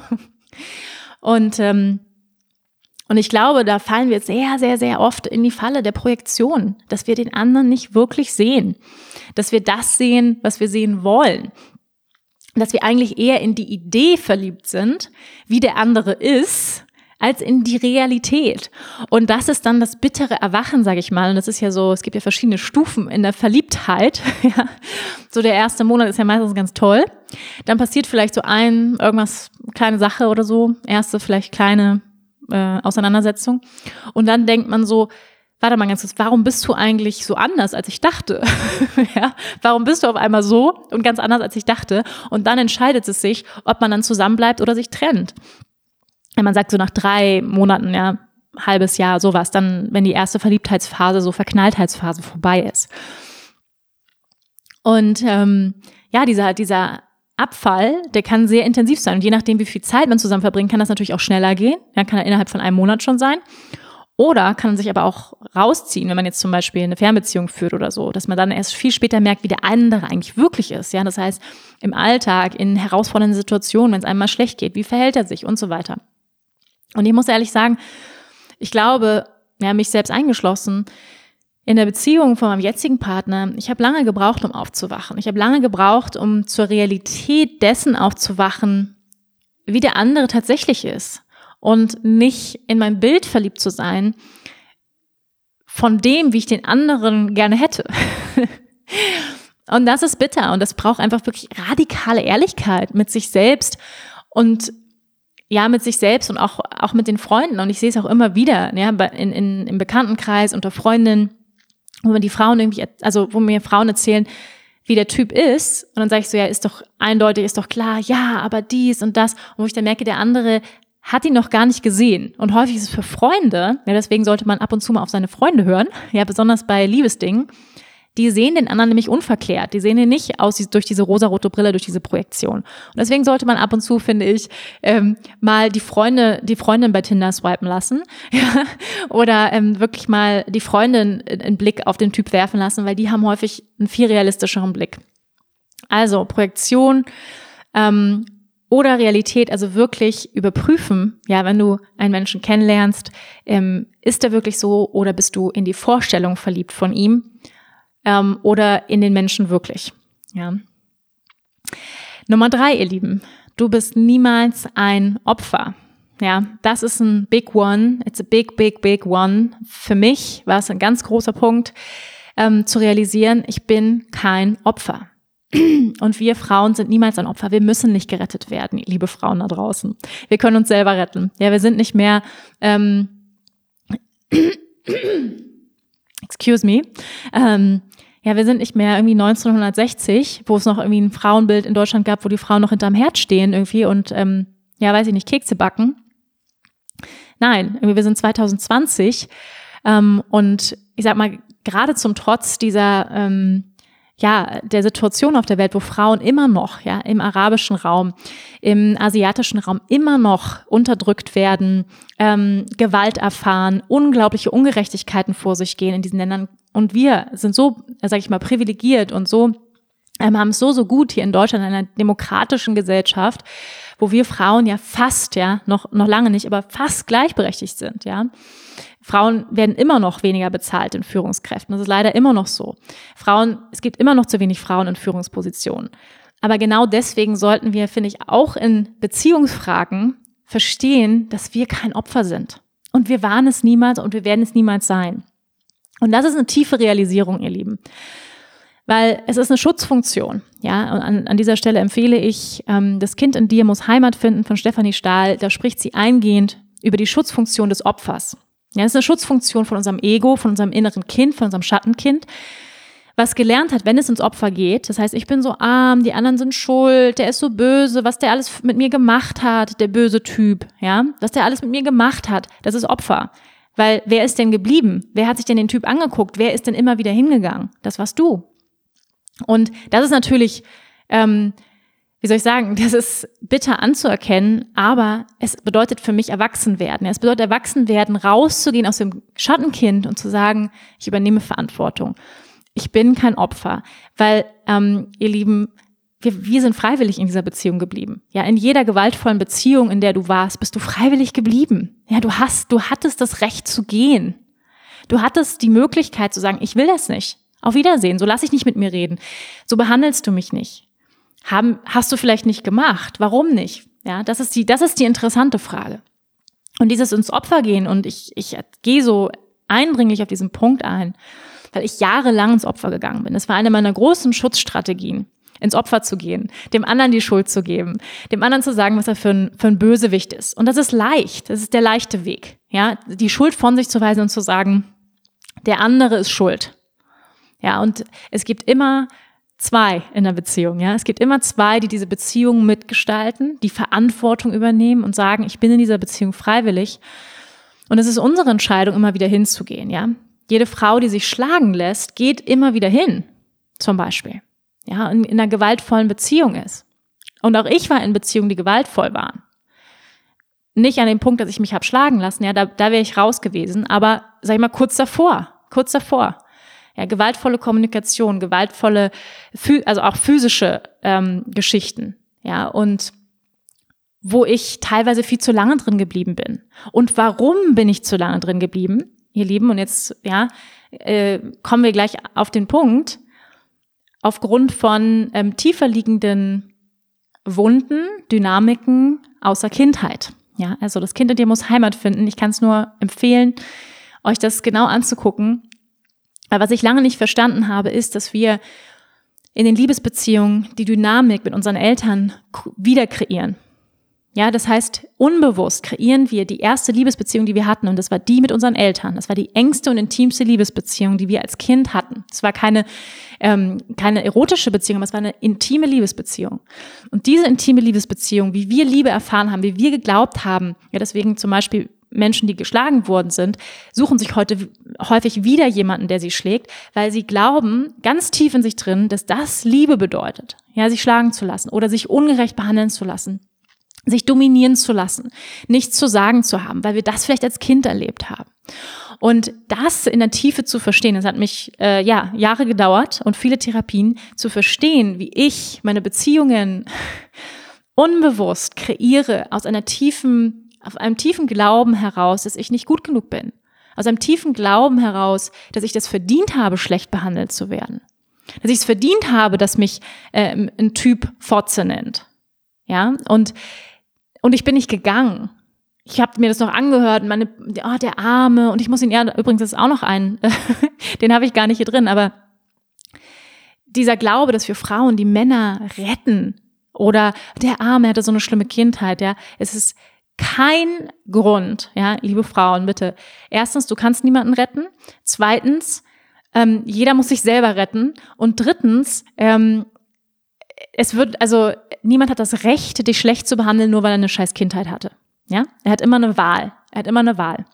Und ähm, Und ich glaube, da fallen wir sehr, sehr, sehr oft in die Falle der Projektion, dass wir den anderen nicht wirklich sehen, dass wir das sehen, was wir sehen wollen, dass wir eigentlich eher in die Idee verliebt sind, wie der andere ist, als in die Realität. Und das ist dann das bittere Erwachen, sage ich mal. Und das ist ja so, es gibt ja verschiedene Stufen in der Verliebtheit. Ja. So der erste Monat ist ja meistens ganz toll. Dann passiert vielleicht so ein, irgendwas, kleine Sache oder so, erste vielleicht kleine Äh, Auseinandersetzung. Und dann denkt man so, warte mal ganz kurz, warum bist du eigentlich so anders, als ich dachte? Ja, warum bist du auf einmal so und ganz anders, als ich dachte? Und dann entscheidet es sich, ob man dann zusammenbleibt oder sich trennt. Wenn man sagt, so nach drei Monaten, ja, halbes Jahr, sowas, dann, wenn die erste Verliebtheitsphase, so Verknalltheitsphase vorbei ist. Und ähm, ja, dieser, dieser Abfall, der kann sehr intensiv sein. Und je nachdem, wie viel Zeit man zusammen verbringt, kann das natürlich auch schneller gehen. Ja, kann er innerhalb von einem Monat schon sein. Oder kann man sich aber auch rausziehen, wenn man jetzt zum Beispiel eine Fernbeziehung führt oder so, dass man dann erst viel später merkt, wie der andere eigentlich wirklich ist. Ja, das heißt, im Alltag, in herausfordernden Situationen, wenn es einem mal schlecht geht, wie verhält er sich und so weiter. Und ich muss ehrlich sagen, ich glaube, ja, mich selbst eingeschlossen, in der Beziehung von meinem jetzigen Partner, ich habe lange gebraucht, um aufzuwachen. Ich habe lange gebraucht, um zur Realität dessen aufzuwachen, wie der andere tatsächlich ist. Und nicht in mein Bild verliebt zu sein, von dem, wie ich den anderen gerne hätte. Und das ist bitter und das braucht einfach wirklich radikale Ehrlichkeit mit sich selbst Und ja, mit sich selbst und auch, auch mit den Freunden. Und ich sehe es auch immer wieder, ja, in, in, im Bekanntenkreis, unter Freundinnen, wo mir die Frauen irgendwie, also wo mir Frauen erzählen, wie der Typ ist. Und dann sage ich so, ja, ist doch eindeutig, ist doch klar, ja, aber dies und das. Und wo ich dann merke, der andere hat ihn noch gar nicht gesehen. Und häufig ist es für Freunde, ja, deswegen sollte man ab und zu mal auf seine Freunde hören, ja, besonders bei Liebesdingen. Die sehen den anderen nämlich unverklärt. Die sehen ihn nicht aus durch diese rosarote Brille, durch diese Projektion. Und deswegen sollte man ab und zu, finde ich, ähm, mal die Freunde, die Freundin bei Tinder swipen lassen, ja, oder ähm, wirklich mal die Freundin einen Blick auf den Typ werfen lassen, weil die haben häufig einen viel realistischeren Blick. Also Projektion ähm, oder Realität, also wirklich überprüfen, ja, wenn du einen Menschen kennenlernst, ähm, ist er wirklich so oder bist du in die Vorstellung verliebt von ihm? Ähm, oder in den Menschen wirklich. Ja. Nummer drei, ihr Lieben, du bist niemals ein Opfer. Ja, das ist ein big one. It's a big, big, big one. Für mich war es ein ganz großer Punkt, ähm, zu realisieren, ich bin kein Opfer. Und wir Frauen sind niemals ein Opfer. Wir müssen nicht gerettet werden, liebe Frauen da draußen. Wir können uns selber retten. Ja, wir sind nicht mehr ähm, excuse me, ähm, ja, wir sind nicht mehr irgendwie neunzehnhundertsechzig, wo es noch irgendwie ein Frauenbild in Deutschland gab, wo die Frauen noch hinterm Herd stehen irgendwie und, ähm, ja, weiß ich nicht, Kekse backen. Nein, irgendwie wir sind zwanzig zwanzig ähm, und ich sag mal, gerade zum Trotz dieser, ähm, ja, der Situation auf der Welt, wo Frauen immer noch, ja, im arabischen Raum, im asiatischen Raum immer noch unterdrückt werden, ähm, Gewalt erfahren, unglaubliche Ungerechtigkeiten vor sich gehen in diesen Ländern. Und wir sind so, sag ich mal, privilegiert und so, ähm, haben es so, so gut hier in Deutschland, in einer demokratischen Gesellschaft, wo wir Frauen ja fast, ja, noch, noch lange nicht, aber fast gleichberechtigt sind, ja. Frauen werden immer noch weniger bezahlt in Führungskräften. Das ist leider immer noch so. Frauen, es gibt immer noch zu wenig Frauen in Führungspositionen. Aber genau deswegen sollten wir, finde ich, auch in Beziehungsfragen verstehen, dass wir kein Opfer sind. Und wir waren es niemals und wir werden es niemals sein. Und das ist eine tiefe Realisierung, ihr Lieben. Weil es ist eine Schutzfunktion. Ja, und an, an dieser Stelle empfehle ich, ähm, Das Kind in dir muss Heimat finden von Stefanie Stahl. Da spricht sie eingehend über die Schutzfunktion des Opfers. Ja, das ist eine Schutzfunktion von unserem Ego, von unserem inneren Kind, von unserem Schattenkind, was gelernt hat, wenn es ins Opfer geht. Das heißt, ich bin so arm, die anderen sind schuld, der ist so böse, was der alles mit mir gemacht hat, der böse Typ, ja, was der alles mit mir gemacht hat, das ist Opfer. Weil wer ist denn geblieben? Wer hat sich denn den Typ angeguckt? Wer ist denn immer wieder hingegangen? Das warst du. Und das ist natürlich, ähm, wie soll ich sagen, das ist bitter anzuerkennen, aber es bedeutet für mich erwachsen werden. Es bedeutet erwachsen werden, rauszugehen aus dem Schattenkind und zu sagen, ich übernehme Verantwortung. Ich bin kein Opfer, weil, ähm, ihr Lieben, wir, wir sind freiwillig in dieser Beziehung geblieben. Ja, in jeder gewaltvollen Beziehung, in der du warst, bist du freiwillig geblieben. Ja, du hast, du hattest das Recht zu gehen. Du hattest die Möglichkeit zu sagen, ich will das nicht. Auf Wiedersehen, so lass ich nicht mit mir reden. So behandelst du mich nicht. Haben, hast du vielleicht nicht gemacht? Warum nicht? Ja, das ist die, das ist die interessante Frage. Und dieses ins Opfer gehen, und ich, ich gehe so eindringlich auf diesen Punkt ein, weil ich jahrelang ins Opfer gegangen bin. Das war eine meiner großen Schutzstrategien, ins Opfer zu gehen, dem anderen die Schuld zu geben, dem anderen zu sagen, was er für ein, für ein Bösewicht ist. Und das ist leicht, das ist der leichte Weg. Ja, die Schuld von sich zu weisen und zu sagen, der andere ist schuld. Ja, und es gibt immer zwei in der Beziehung, ja. Es gibt immer zwei, die diese Beziehung mitgestalten, die Verantwortung übernehmen und sagen, ich bin in dieser Beziehung freiwillig. Und es ist unsere Entscheidung, immer wieder hinzugehen, ja. Jede Frau, die sich schlagen lässt, geht immer wieder hin, zum Beispiel, ja, und in einer gewaltvollen Beziehung ist. Und auch ich war in Beziehungen, die gewaltvoll waren. Nicht an dem Punkt, dass ich mich habe schlagen lassen, ja, da, da wäre ich raus gewesen, aber, sag ich mal, kurz davor, kurz davor. Ja, gewaltvolle Kommunikation, gewaltvolle, also auch physische ähm, Geschichten, ja, und wo ich teilweise viel zu lange drin geblieben bin. Und warum bin ich zu lange drin geblieben, ihr Lieben? Und jetzt, ja, äh, kommen wir gleich auf den Punkt. Aufgrund von ähm, tiefer liegenden Wunden, Dynamiken aus der Kindheit. Ja, also das Kind in dir muss Heimat finden. Ich kann es nur empfehlen, euch das genau anzugucken. Aber was ich lange nicht verstanden habe, ist, dass wir in den Liebesbeziehungen die Dynamik mit unseren Eltern wieder kreieren. Ja, das heißt, unbewusst kreieren wir die erste Liebesbeziehung, die wir hatten, und das war die mit unseren Eltern. Das war die engste und intimste Liebesbeziehung, die wir als Kind hatten. Es war keine, ähm, keine erotische Beziehung, aber es war eine intime Liebesbeziehung. Und diese intime Liebesbeziehung, wie wir Liebe erfahren haben, wie wir geglaubt haben, ja, deswegen zum Beispiel Menschen, die geschlagen worden sind, suchen sich heute häufig wieder jemanden, der sie schlägt, weil sie glauben, ganz tief in sich drin, dass das Liebe bedeutet, ja, sich schlagen zu lassen oder sich ungerecht behandeln zu lassen, sich dominieren zu lassen, nichts zu sagen zu haben, weil wir das vielleicht als Kind erlebt haben. Und das in der Tiefe zu verstehen, das hat mich äh, ja Jahre gedauert und viele Therapien, zu verstehen, wie ich meine Beziehungen unbewusst kreiere aus einer tiefen, auf einem tiefen Glauben heraus, dass ich nicht gut genug bin. Aus einem tiefen Glauben heraus, dass ich das verdient habe, schlecht behandelt zu werden. Dass ich es verdient habe, dass mich äh, ein Typ Fotze nennt. Ja, und Und ich bin nicht gegangen. Ich habe mir das noch angehört, meine, oh, der Arme, und ich muss ihn, ja, übrigens ist auch noch ein, den habe ich gar nicht hier drin, aber dieser Glaube, dass wir Frauen die Männer retten, oder der Arme hatte so eine schlimme Kindheit, ja, es ist kein Grund, ja, liebe Frauen, bitte. Erstens, du kannst niemanden retten. Zweitens, ähm, jeder muss sich selber retten. Und drittens, ähm, es wird, also niemand hat das Recht, dich schlecht zu behandeln, nur weil er eine scheiß Kindheit hatte. Ja, er hat immer eine Wahl. Er hat immer eine Wahl.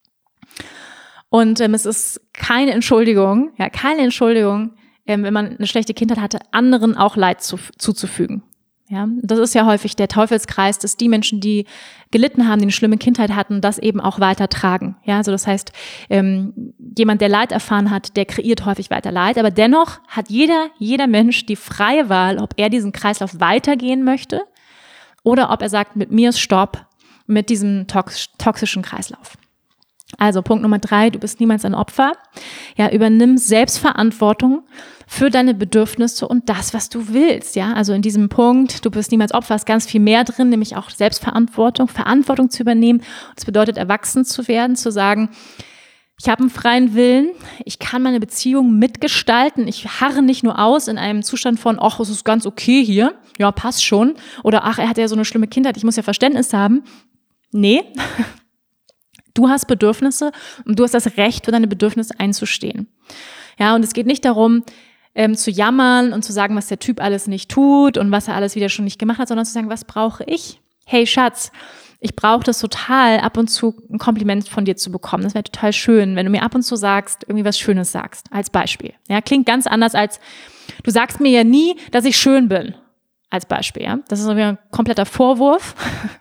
Und ähm, es ist keine Entschuldigung, ja, keine Entschuldigung, ähm, wenn man eine schlechte Kindheit hatte, anderen auch Leid zu, zuzufügen. Ja, das ist ja häufig der Teufelskreis, dass die Menschen, die gelitten haben, die eine schlimme Kindheit hatten, das eben auch weitertragen. Ja, also das heißt, ähm, jemand, der Leid erfahren hat, der kreiert häufig weiter Leid, aber dennoch hat jeder, jeder Mensch die freie Wahl, ob er diesen Kreislauf weitergehen möchte oder ob er sagt, mit mir ist Stopp, mit diesem tox- toxischen Kreislauf. Also Punkt Nummer drei, du bist niemals ein Opfer. Ja, übernimm Selbstverantwortung für deine Bedürfnisse und das, was du willst. Ja, also in diesem Punkt, du bist niemals Opfer, ist ganz viel mehr drin, nämlich auch Selbstverantwortung, Verantwortung zu übernehmen. Das bedeutet, erwachsen zu werden, zu sagen, ich habe einen freien Willen, ich kann meine Beziehung mitgestalten, ich harre nicht nur aus in einem Zustand von, ach, es ist ganz okay hier, ja, passt schon, oder ach, er hat ja so eine schlimme Kindheit, ich muss ja Verständnis haben. Nee, du hast Bedürfnisse und du hast das Recht, für deine Bedürfnisse einzustehen. Ja, und es geht nicht darum, ähm, zu jammern und zu sagen, was der Typ alles nicht tut und was er alles wieder schon nicht gemacht hat, sondern zu sagen, was brauche ich? Hey Schatz, ich brauche das total, ab und zu ein Kompliment von dir zu bekommen. Das wäre total schön, wenn du mir ab und zu sagst, irgendwie was Schönes sagst, als Beispiel. Ja, klingt ganz anders als, du sagst mir ja nie, dass ich schön bin, als Beispiel. Ja, das ist ein kompletter Vorwurf.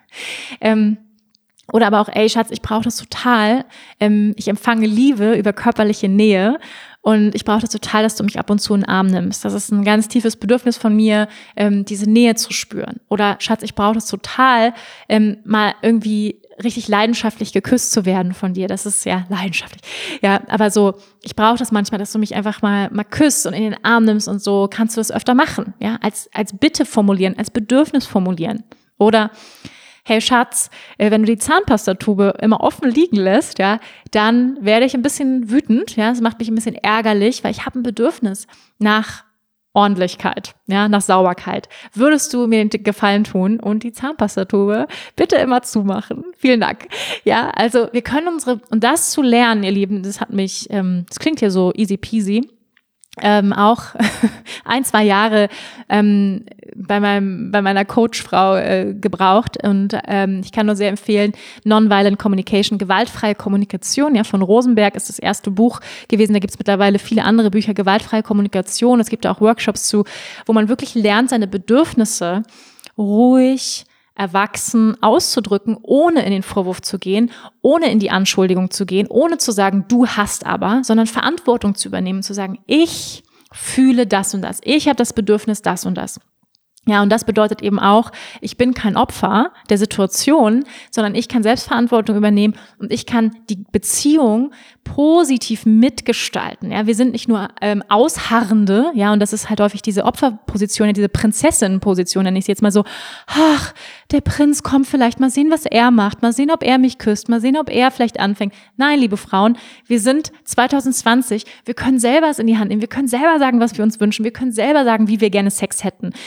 ähm, Oder aber auch, ey Schatz, ich brauche das total. Ähm, ich empfange Liebe über körperliche Nähe und ich brauche das total, dass du mich ab und zu in den Arm nimmst. Das ist ein ganz tiefes Bedürfnis von mir, ähm, diese Nähe zu spüren. Oder Schatz, ich brauche das total, ähm, mal irgendwie richtig leidenschaftlich geküsst zu werden von dir. Das ist ja leidenschaftlich. Ja, aber so, ich brauche das manchmal, dass du mich einfach mal mal küsst und in den Arm nimmst und so. Kannst du das öfter machen? Ja, als als Bitte formulieren, als Bedürfnis formulieren. Oder hey Schatz, wenn du die Zahnpastatube immer offen liegen lässt, ja, dann werde ich ein bisschen wütend, ja, das macht mich ein bisschen ärgerlich, weil ich habe ein Bedürfnis nach Ordentlichkeit, ja, nach Sauberkeit. Würdest du mir den Gefallen tun und die Zahnpastatube bitte immer zumachen? Vielen Dank. Ja, also wir können unsere, und das zu lernen, ihr Lieben, das hat mich, ähm, das klingt ja so easy peasy, Ähm, auch ein, zwei Jahre ähm, bei meinem bei meiner Coachfrau äh, gebraucht und ähm, ich kann nur sehr empfehlen, Nonviolent Communication, gewaltfreie Kommunikation, ja, von Rosenberg ist das erste Buch gewesen, da gibt es mittlerweile viele andere Bücher, gewaltfreie Kommunikation, es gibt auch Workshops zu, wo man wirklich lernt, seine Bedürfnisse ruhig, erwachsen auszudrücken, ohne in den Vorwurf zu gehen, ohne in die Anschuldigung zu gehen, ohne zu sagen, du hast aber, sondern Verantwortung zu übernehmen, zu sagen, ich fühle das und das, ich habe das Bedürfnis das und das. Ja, und das bedeutet eben auch, ich bin kein Opfer der Situation, sondern ich kann Selbstverantwortung übernehmen und ich kann die Beziehung positiv mitgestalten. Ja, wir sind nicht nur ähm, Ausharrende, ja, und das ist halt häufig diese Opferposition, diese Prinzessinnenposition, nenne ich sie jetzt mal so, ach, der Prinz kommt vielleicht, mal sehen, was er macht, mal sehen, ob er mich küsst, mal sehen, ob er vielleicht anfängt. Nein, liebe Frauen, wir sind zwanzig zwanzig, wir können selber es in die Hand nehmen, wir können selber sagen, was wir uns wünschen, wir können selber sagen, wie wir gerne Sex hätten, wir können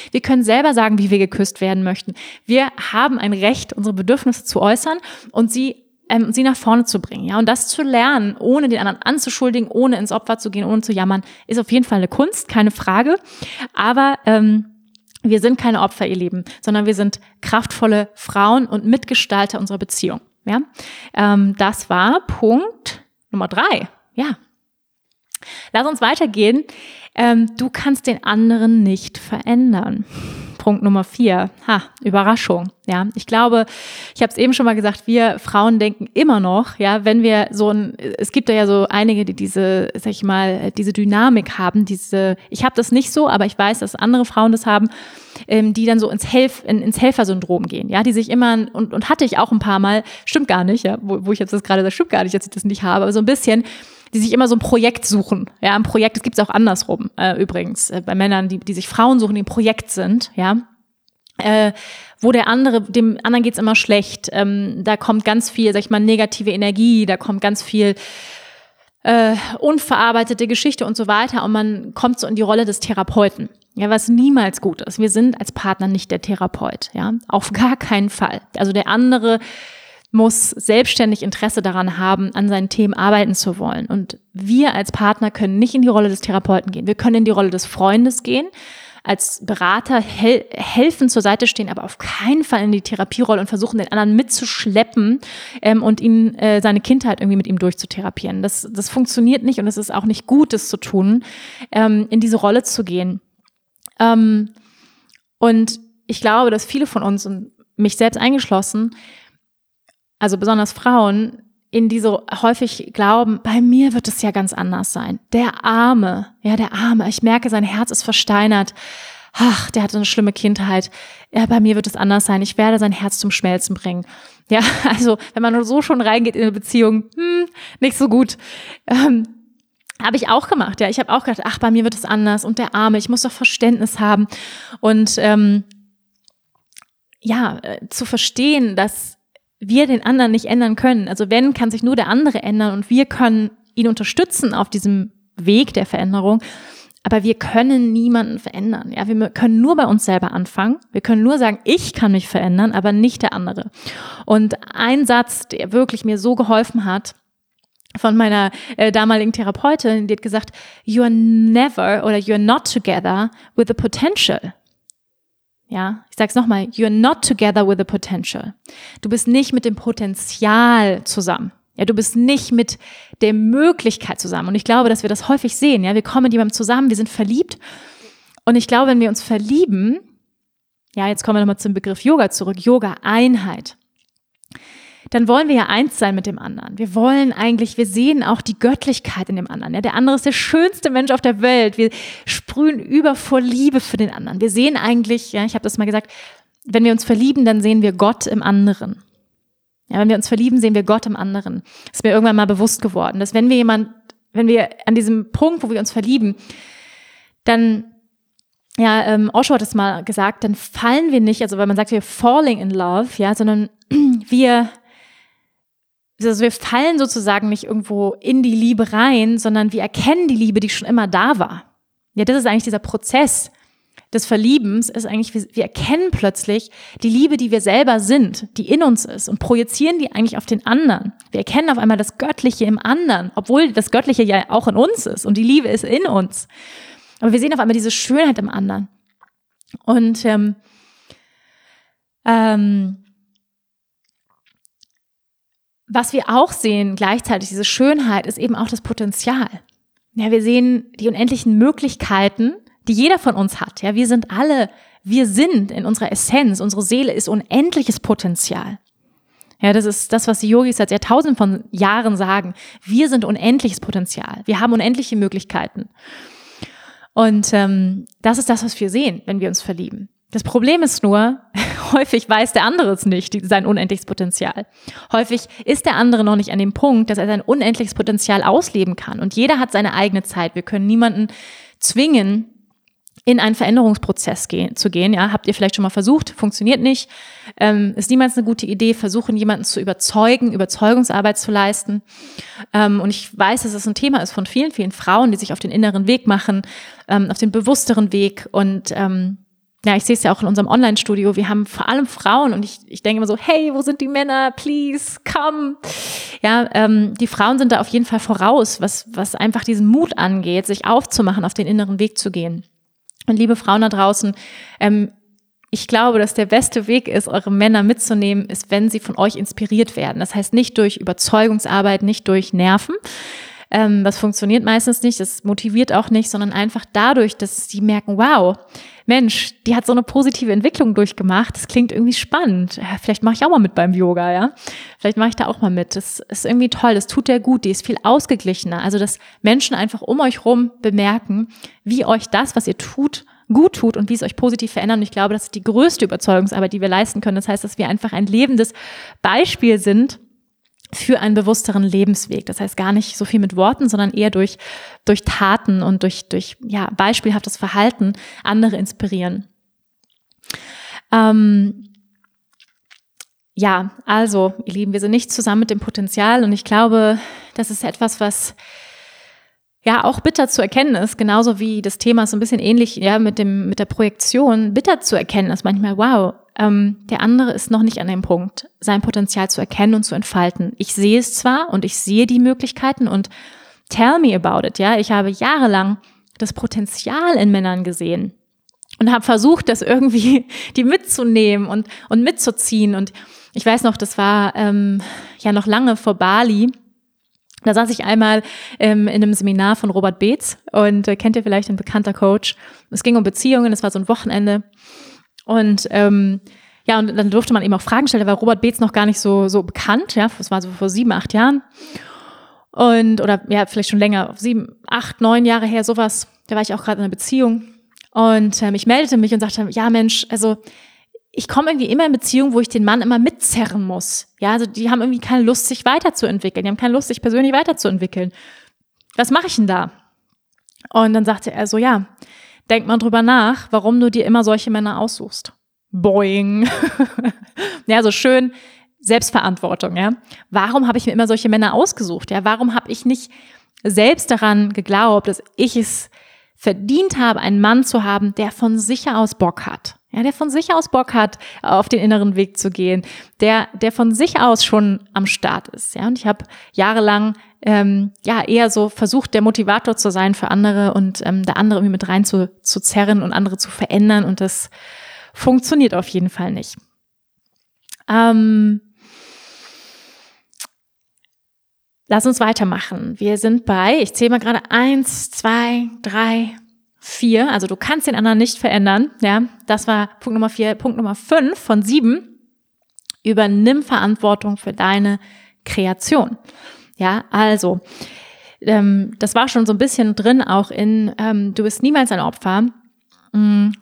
selber sagen, wie wir geküsst werden möchten. Wir haben ein Recht, unsere Bedürfnisse zu äußern und sie ähm, sie nach vorne zu bringen. Ja, und das zu lernen, ohne den anderen anzuschuldigen, ohne ins Opfer zu gehen, ohne zu jammern, ist auf jeden Fall eine Kunst, keine Frage. Aber ähm, wir sind keine Opfer, ihr Lieben, sondern wir sind kraftvolle Frauen und Mitgestalter unserer Beziehung. Ja, ähm, das war Punkt Nummer drei. Ja, lass uns weitergehen. Ähm, du kannst den anderen nicht verändern. Punkt Nummer vier. Ha, Überraschung. Ja, ich glaube, ich habe es eben schon mal gesagt, wir Frauen denken immer noch, ja, wenn wir so ein, es gibt ja so einige, die diese, sag ich mal, diese Dynamik haben, diese, ich habe das nicht so, aber ich weiß, dass andere Frauen das haben, ähm, die dann so ins Helf, in, ins Helfersyndrom gehen, ja, die sich immer, und, und hatte ich auch ein paar Mal, stimmt gar nicht, ja, wo, wo ich jetzt das gerade sage, stimmt gar nicht, dass ich das nicht habe, aber so ein bisschen, die sich immer so ein Projekt suchen. Ja, ein Projekt, das gibt's auch andersrum, äh, übrigens, äh, bei Männern, die, die sich Frauen suchen, die im Projekt sind, ja, äh, wo der andere, dem anderen geht's immer schlecht, ähm, da kommt ganz viel, sag ich mal, negative Energie, da kommt ganz viel äh, unverarbeitete Geschichte und so weiter und man kommt so in die Rolle des Therapeuten. Ja, was niemals gut ist. Wir sind als Partner nicht der Therapeut, ja, auf gar keinen Fall. Also der andere muss selbstständig Interesse daran haben, an seinen Themen arbeiten zu wollen. Und wir als Partner können nicht in die Rolle des Therapeuten gehen. Wir können in die Rolle des Freundes gehen, als Berater hel- helfen, zur Seite stehen, aber auf keinen Fall in die Therapierolle und versuchen, den anderen mitzuschleppen ähm, und ihn äh, seine Kindheit irgendwie mit ihm durchzutherapieren. Das, das funktioniert nicht und es ist auch nicht gut, das zu tun, ähm, in diese Rolle zu gehen. Ähm, und ich glaube, dass viele von uns, und mich selbst eingeschlossen, also besonders Frauen, in die so häufig glauben, bei mir wird es ja ganz anders sein. Der Arme, ja, der Arme, ich merke, sein Herz ist versteinert. Ach, der hatte eine schlimme Kindheit. Ja, bei mir wird es anders sein. Ich werde sein Herz zum Schmelzen bringen. Ja, also, wenn man nur so schon reingeht in eine Beziehung, hm, nicht so gut. Ähm, habe ich auch gemacht, ja. Ich habe auch gedacht, ach, bei mir wird es anders. Und der Arme, ich muss doch Verständnis haben. Und ähm, ja, äh, zu verstehen, dass wir den anderen nicht ändern können. Also wenn, kann sich nur der andere ändern und wir können ihn unterstützen auf diesem Weg der Veränderung, aber wir können niemanden verändern. Ja, wir können nur bei uns selber anfangen. Wir können nur sagen, ich kann mich verändern, aber nicht der andere. Und ein Satz, der wirklich mir so geholfen hat, von meiner äh, damaligen Therapeutin, die hat gesagt, you are never oder you are not together with the potential. Ja, ich sag's nochmal, you're not together with the potential. Du bist nicht mit dem Potenzial zusammen. Ja, du bist nicht mit der Möglichkeit zusammen. Und ich glaube, dass wir das häufig sehen. Ja, wir kommen mit jemandem zusammen, wir sind verliebt. Und ich glaube, wenn wir uns verlieben, ja, jetzt kommen wir nochmal zum Begriff Yoga zurück, Yoga, Einheit. Dann wollen wir ja eins sein mit dem anderen. Wir wollen eigentlich, wir sehen auch die Göttlichkeit in dem anderen. Ja, der andere ist der schönste Mensch auf der Welt. Wir sprühen über vor Liebe für den anderen. Wir sehen eigentlich, ja, ich habe das mal gesagt, wenn wir uns verlieben, dann sehen wir Gott im anderen. Ja, wenn wir uns verlieben, sehen wir Gott im anderen. Das ist mir irgendwann mal bewusst geworden, dass wenn wir jemand, wenn wir an diesem Punkt, wo wir uns verlieben, dann, ja, ähm, Osho hat es mal gesagt, dann fallen wir nicht, also weil man sagt, wir falling in love, ja, sondern wir Also wir fallen sozusagen nicht irgendwo in die Liebe rein, sondern wir erkennen die Liebe, die schon immer da war. Ja, das ist eigentlich dieser Prozess des Verliebens, ist eigentlich, wir, wir erkennen plötzlich die Liebe, die wir selber sind, die in uns ist und projizieren die eigentlich auf den anderen. Wir erkennen auf einmal das Göttliche im anderen, obwohl das Göttliche ja auch in uns ist und die Liebe ist in uns. Aber wir sehen auf einmal diese Schönheit im anderen. Und ähm, ähm, was wir auch sehen gleichzeitig, diese Schönheit, ist eben auch das Potenzial. Ja, wir sehen die unendlichen Möglichkeiten, die jeder von uns hat. Ja, wir sind alle, wir sind in unserer Essenz, unsere Seele ist unendliches Potenzial. Ja, das ist das, was die Yogis seit Jahrtausenden von Jahren sagen. Wir sind unendliches Potenzial. Wir haben unendliche Möglichkeiten. Und ähm, das ist das, was wir sehen, wenn wir uns verlieben. Das Problem ist nur, häufig weiß der andere es nicht, sein unendliches Potenzial. Häufig ist der andere noch nicht an dem Punkt, dass er sein unendliches Potenzial ausleben kann. Und jeder hat seine eigene Zeit. Wir können niemanden zwingen, in einen Veränderungsprozess gehen, zu gehen. Ja, habt ihr vielleicht schon mal versucht, funktioniert nicht. Ähm, ist niemals eine gute Idee, versuchen, jemanden zu überzeugen, Überzeugungsarbeit zu leisten. Ähm, und ich weiß, dass es ein Thema ist von vielen, vielen Frauen, die sich auf den inneren Weg machen, ähm, auf den bewussteren Weg und ähm, ja, ich sehe es ja auch in unserem Online-Studio, wir haben vor allem Frauen und ich, ich denke immer so, hey, wo sind die Männer? Please, come. Ja, ähm, die Frauen sind da auf jeden Fall voraus, was, was einfach diesen Mut angeht, sich aufzumachen, auf den inneren Weg zu gehen. Und liebe Frauen da draußen, ähm, ich glaube, dass der beste Weg ist, eure Männer mitzunehmen, ist, wenn sie von euch inspiriert werden. Das heißt nicht durch Überzeugungsarbeit, nicht durch Nerven. Ähm, das funktioniert meistens nicht, das motiviert auch nicht, sondern einfach dadurch, dass sie merken, wow, Mensch, die hat so eine positive Entwicklung durchgemacht, das klingt irgendwie spannend. Ja, vielleicht mache ich auch mal mit beim Yoga, ja. Vielleicht mache ich da auch mal mit. Das ist irgendwie toll, das tut der gut, die ist viel ausgeglichener. Also, dass Menschen einfach um euch rum bemerken, wie euch das, was ihr tut, gut tut und wie es euch positiv verändert. Und ich glaube, das ist die größte Überzeugungsarbeit, die wir leisten können. Das heißt, dass wir einfach ein lebendes Beispiel sind für einen bewussteren Lebensweg. Das heißt gar nicht so viel mit Worten, sondern eher durch, durch Taten und durch, durch ja, beispielhaftes Verhalten andere inspirieren. Ähm, ja, also, ihr Lieben, wir sind nicht zusammen mit dem Potenzial und ich glaube, das ist etwas, was ja auch bitter zu erkennen ist, genauso wie das Thema ist so ein bisschen ähnlich, ja, mit dem, mit der Projektion, bitter zu erkennen ist manchmal, wow, ähm, der andere ist noch nicht an dem Punkt, sein Potenzial zu erkennen und zu entfalten. Ich sehe es zwar und ich sehe die Möglichkeiten und tell me about it, ja, ich habe jahrelang das Potenzial in Männern gesehen und habe versucht, das irgendwie die mitzunehmen und, und mitzuziehen und ich weiß noch, das war ähm, ja noch lange vor Bali. Da saß ich einmal ähm, in einem Seminar von Robert Beetz und äh, kennt ihr vielleicht, ein bekannter Coach. Es ging um Beziehungen, es war so ein Wochenende und ähm, ja, und dann durfte man eben auch Fragen stellen, da war Robert Beetz noch gar nicht so so bekannt, ja, das war so vor sieben, acht Jahren und oder ja, vielleicht schon länger, sieben, acht, neun Jahre her, sowas, da war ich auch gerade in einer Beziehung und ähm, ich meldete mich und sagte, ja Mensch, also ich komme irgendwie immer in Beziehungen, wo ich den Mann immer mitzerren muss. Ja, also die haben irgendwie keine Lust, sich weiterzuentwickeln. Die haben keine Lust, sich persönlich weiterzuentwickeln. Was mache ich denn da? Und dann sagte er so, ja, denk mal drüber nach, warum du dir immer solche Männer aussuchst. Boing. Ja, so schön Selbstverantwortung, ja. Warum habe ich mir immer solche Männer ausgesucht? Ja, warum habe ich nicht selbst daran geglaubt, dass ich es verdient habe, einen Mann zu haben, der von sich aus Bock hat? Ja, der von sich aus Bock hat, auf den inneren Weg zu gehen, der, der von sich aus schon am Start ist. Ja, und ich habe jahrelang ähm, ja eher so versucht, der Motivator zu sein für andere und ähm, da andere irgendwie mit rein zu, zu zerren und andere zu verändern. Und das funktioniert auf jeden Fall nicht. Ähm, lass uns weitermachen. Wir sind bei, ich zähle mal gerade eins, zwei, drei, vier, also du kannst den anderen nicht verändern, ja, das war Punkt Nummer vier. Punkt Nummer fünf von sieben, übernimm Verantwortung für deine Kreation. Ja, also, ähm, das war schon so ein bisschen drin, auch in, ähm, du bist niemals ein Opfer. Mhm.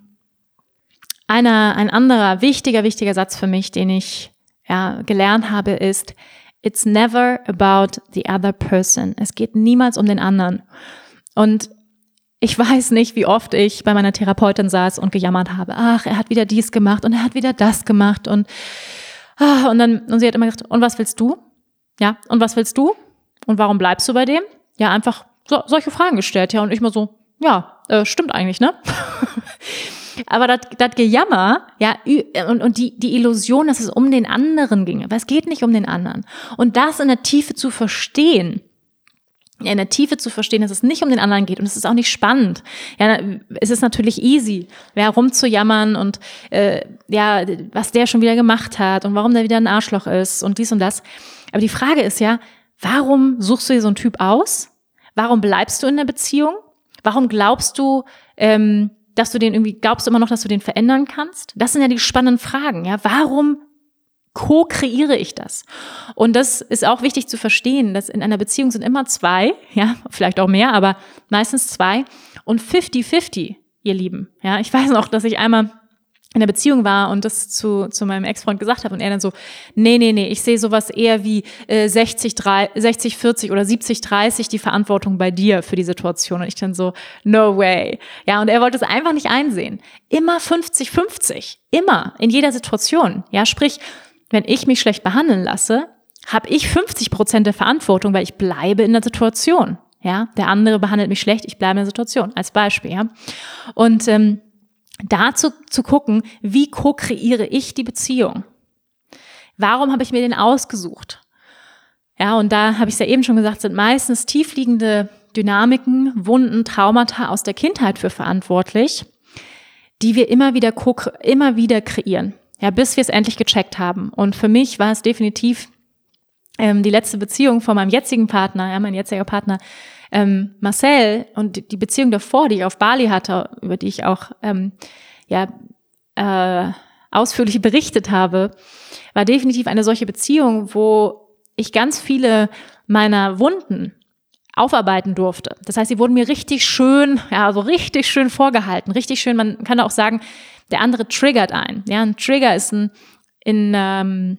Einer, ein anderer wichtiger, wichtiger Satz für mich, den ich ja, gelernt habe, ist, it's never about the other person. Es geht niemals um den anderen. Und ich weiß nicht, wie oft ich bei meiner Therapeutin saß und gejammert habe. Ach, er hat wieder dies gemacht und er hat wieder das gemacht und ah, und dann und sie hat immer gesagt, und was willst du? Ja, und was willst du? Und warum bleibst du bei dem? Ja, einfach so, solche Fragen gestellt, ja, und ich mal so, ja, äh, stimmt eigentlich, ne? Aber das Gejammer, ja, und, und die, die Illusion, dass es um den anderen ginge, aber es geht nicht um den anderen. Und das in der Tiefe zu verstehen, in der Tiefe zu verstehen, dass es nicht um den anderen geht und es ist auch nicht spannend. Ja, es ist natürlich easy, ja, rumzujammern und äh, ja, was der schon wieder gemacht hat und warum der wieder ein Arschloch ist und dies und das. Aber die Frage ist ja, warum suchst du dir so einen Typ aus? Warum bleibst du in der Beziehung? Warum glaubst du, ähm, dass du den irgendwie, glaubst du immer noch, dass du den verändern kannst? Das sind ja die spannenden Fragen, ja. Warum co-kreiere ich das? Und das ist auch wichtig zu verstehen, dass in einer Beziehung sind immer zwei, ja, vielleicht auch mehr, aber meistens zwei und fifty fifty, ihr Lieben. Ja, ich weiß noch, dass ich einmal in der Beziehung war und das zu zu meinem Ex-Freund gesagt habe und er dann so, nee, nee, nee, ich sehe sowas eher wie äh, sechzig vierzig oder siebzig dreißig die Verantwortung bei dir für die Situation. Und ich dann so, no way. Ja, und er wollte es einfach nicht einsehen. Immer fünfzig fünfzig, immer, in jeder Situation. Ja, sprich, wenn ich mich schlecht behandeln lasse, habe ich fünfzig Prozent der Verantwortung, weil ich bleibe in der Situation. Ja, der andere behandelt mich schlecht, ich bleibe in der Situation, als Beispiel. Ja, und ähm, dazu zu gucken, wie ko-kreiere ich die Beziehung? Warum habe ich mir den ausgesucht? Ja, und da habe ich es ja eben schon gesagt, sind meistens tiefliegende Dynamiken, Wunden, Traumata aus der Kindheit für verantwortlich, die wir immer wieder ko- immer wieder kreieren, ja, bis wir es endlich gecheckt haben. Und für mich war es definitiv ähm, die letzte Beziehung von meinem jetzigen Partner, ja, mein jetziger Partner ähm, Marcel, und die Beziehung davor, die ich auf Bali hatte, über die ich auch ähm, ja äh, ausführlich berichtet habe, war definitiv eine solche Beziehung, wo ich ganz viele meiner Wunden aufarbeiten durfte. Das heißt, sie wurden mir richtig schön, ja, so richtig schön vorgehalten, richtig schön. Man kann auch sagen, der andere triggert einen. Ja, ein Trigger ist ein, in, ähm,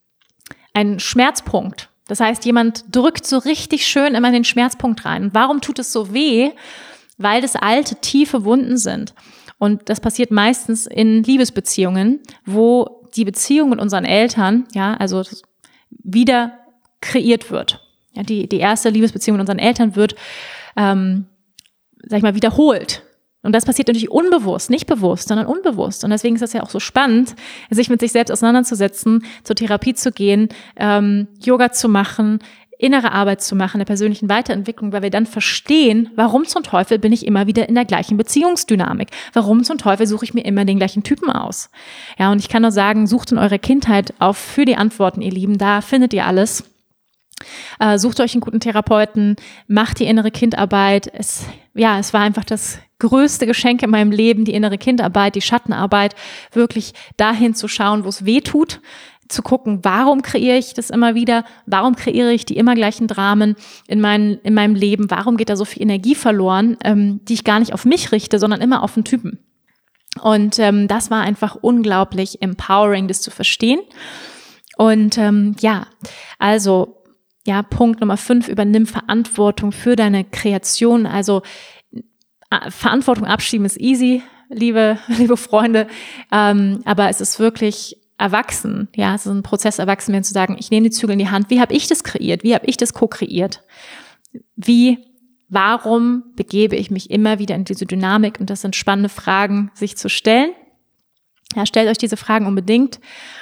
ein Schmerzpunkt. Das heißt, jemand drückt so richtig schön immer in den Schmerzpunkt rein. Und warum tut es so weh? Weil das alte, tiefe Wunden sind. Und das passiert meistens in Liebesbeziehungen, wo die Beziehung mit unseren Eltern, ja, also wieder kreiert wird. Ja, die, die erste Liebesbeziehung mit unseren Eltern wird, ähm, sag ich mal, wiederholt. Und das passiert natürlich unbewusst, nicht bewusst, sondern unbewusst. Und deswegen ist das ja auch so spannend, sich mit sich selbst auseinanderzusetzen, zur Therapie zu gehen, ähm, Yoga zu machen, innere Arbeit zu machen, der persönlichen Weiterentwicklung, weil wir dann verstehen, warum zum Teufel bin ich immer wieder in der gleichen Beziehungsdynamik? Warum zum Teufel suche ich mir immer den gleichen Typen aus? Ja, und ich kann nur sagen, sucht in eurer Kindheit auf für die Antworten, ihr Lieben, da findet ihr alles. Äh, sucht euch einen guten Therapeuten, macht die innere Kindarbeit. Es, ja, es war einfach das größte Geschenk in meinem Leben, die innere Kindarbeit, die Schattenarbeit, wirklich dahin zu schauen, wo es weh tut, zu gucken, warum kreiere ich das immer wieder, warum kreiere ich die immer gleichen Dramen in, mein, in meinem Leben, warum geht da so viel Energie verloren, ähm, die ich gar nicht auf mich richte, sondern immer auf den Typen. Und ähm, das war einfach unglaublich empowering, das zu verstehen. Und ähm, ja, also ja, Punkt Nummer fünf, übernimm Verantwortung für deine Kreation. Also äh, Verantwortung abschieben ist easy, liebe, liebe Freunde, ähm, aber es ist wirklich erwachsen, ja, es ist ein Prozess, erwachsen werden, zu sagen, ich nehme die Zügel in die Hand, wie habe ich das kreiert, wie habe ich das ko-kreiert, wie, warum begebe ich mich immer wieder in diese Dynamik, und das sind spannende Fragen, sich zu stellen. Ja, stellt euch diese Fragen unbedingt.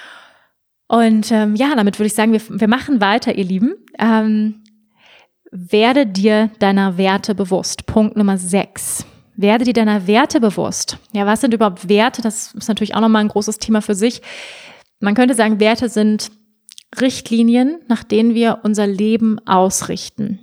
Und ähm, ja, damit würde ich sagen, wir, wir machen weiter, ihr Lieben. Ähm, werde dir deiner Werte bewusst. Punkt Nummer sechs. Werde dir deiner Werte bewusst. Ja, was sind überhaupt Werte? Das ist natürlich auch nochmal ein großes Thema für sich. Man könnte sagen, Werte sind Richtlinien, nach denen wir unser Leben ausrichten.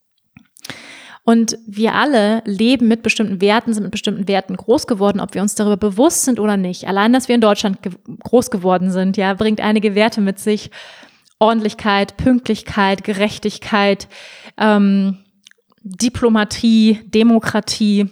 Und wir alle leben mit bestimmten Werten, sind mit bestimmten Werten groß geworden, ob wir uns darüber bewusst sind oder nicht. Allein, dass wir in Deutschland ge- groß geworden sind, ja, bringt einige Werte mit sich. Ordentlichkeit, Pünktlichkeit, Gerechtigkeit, ähm, Diplomatie, Demokratie,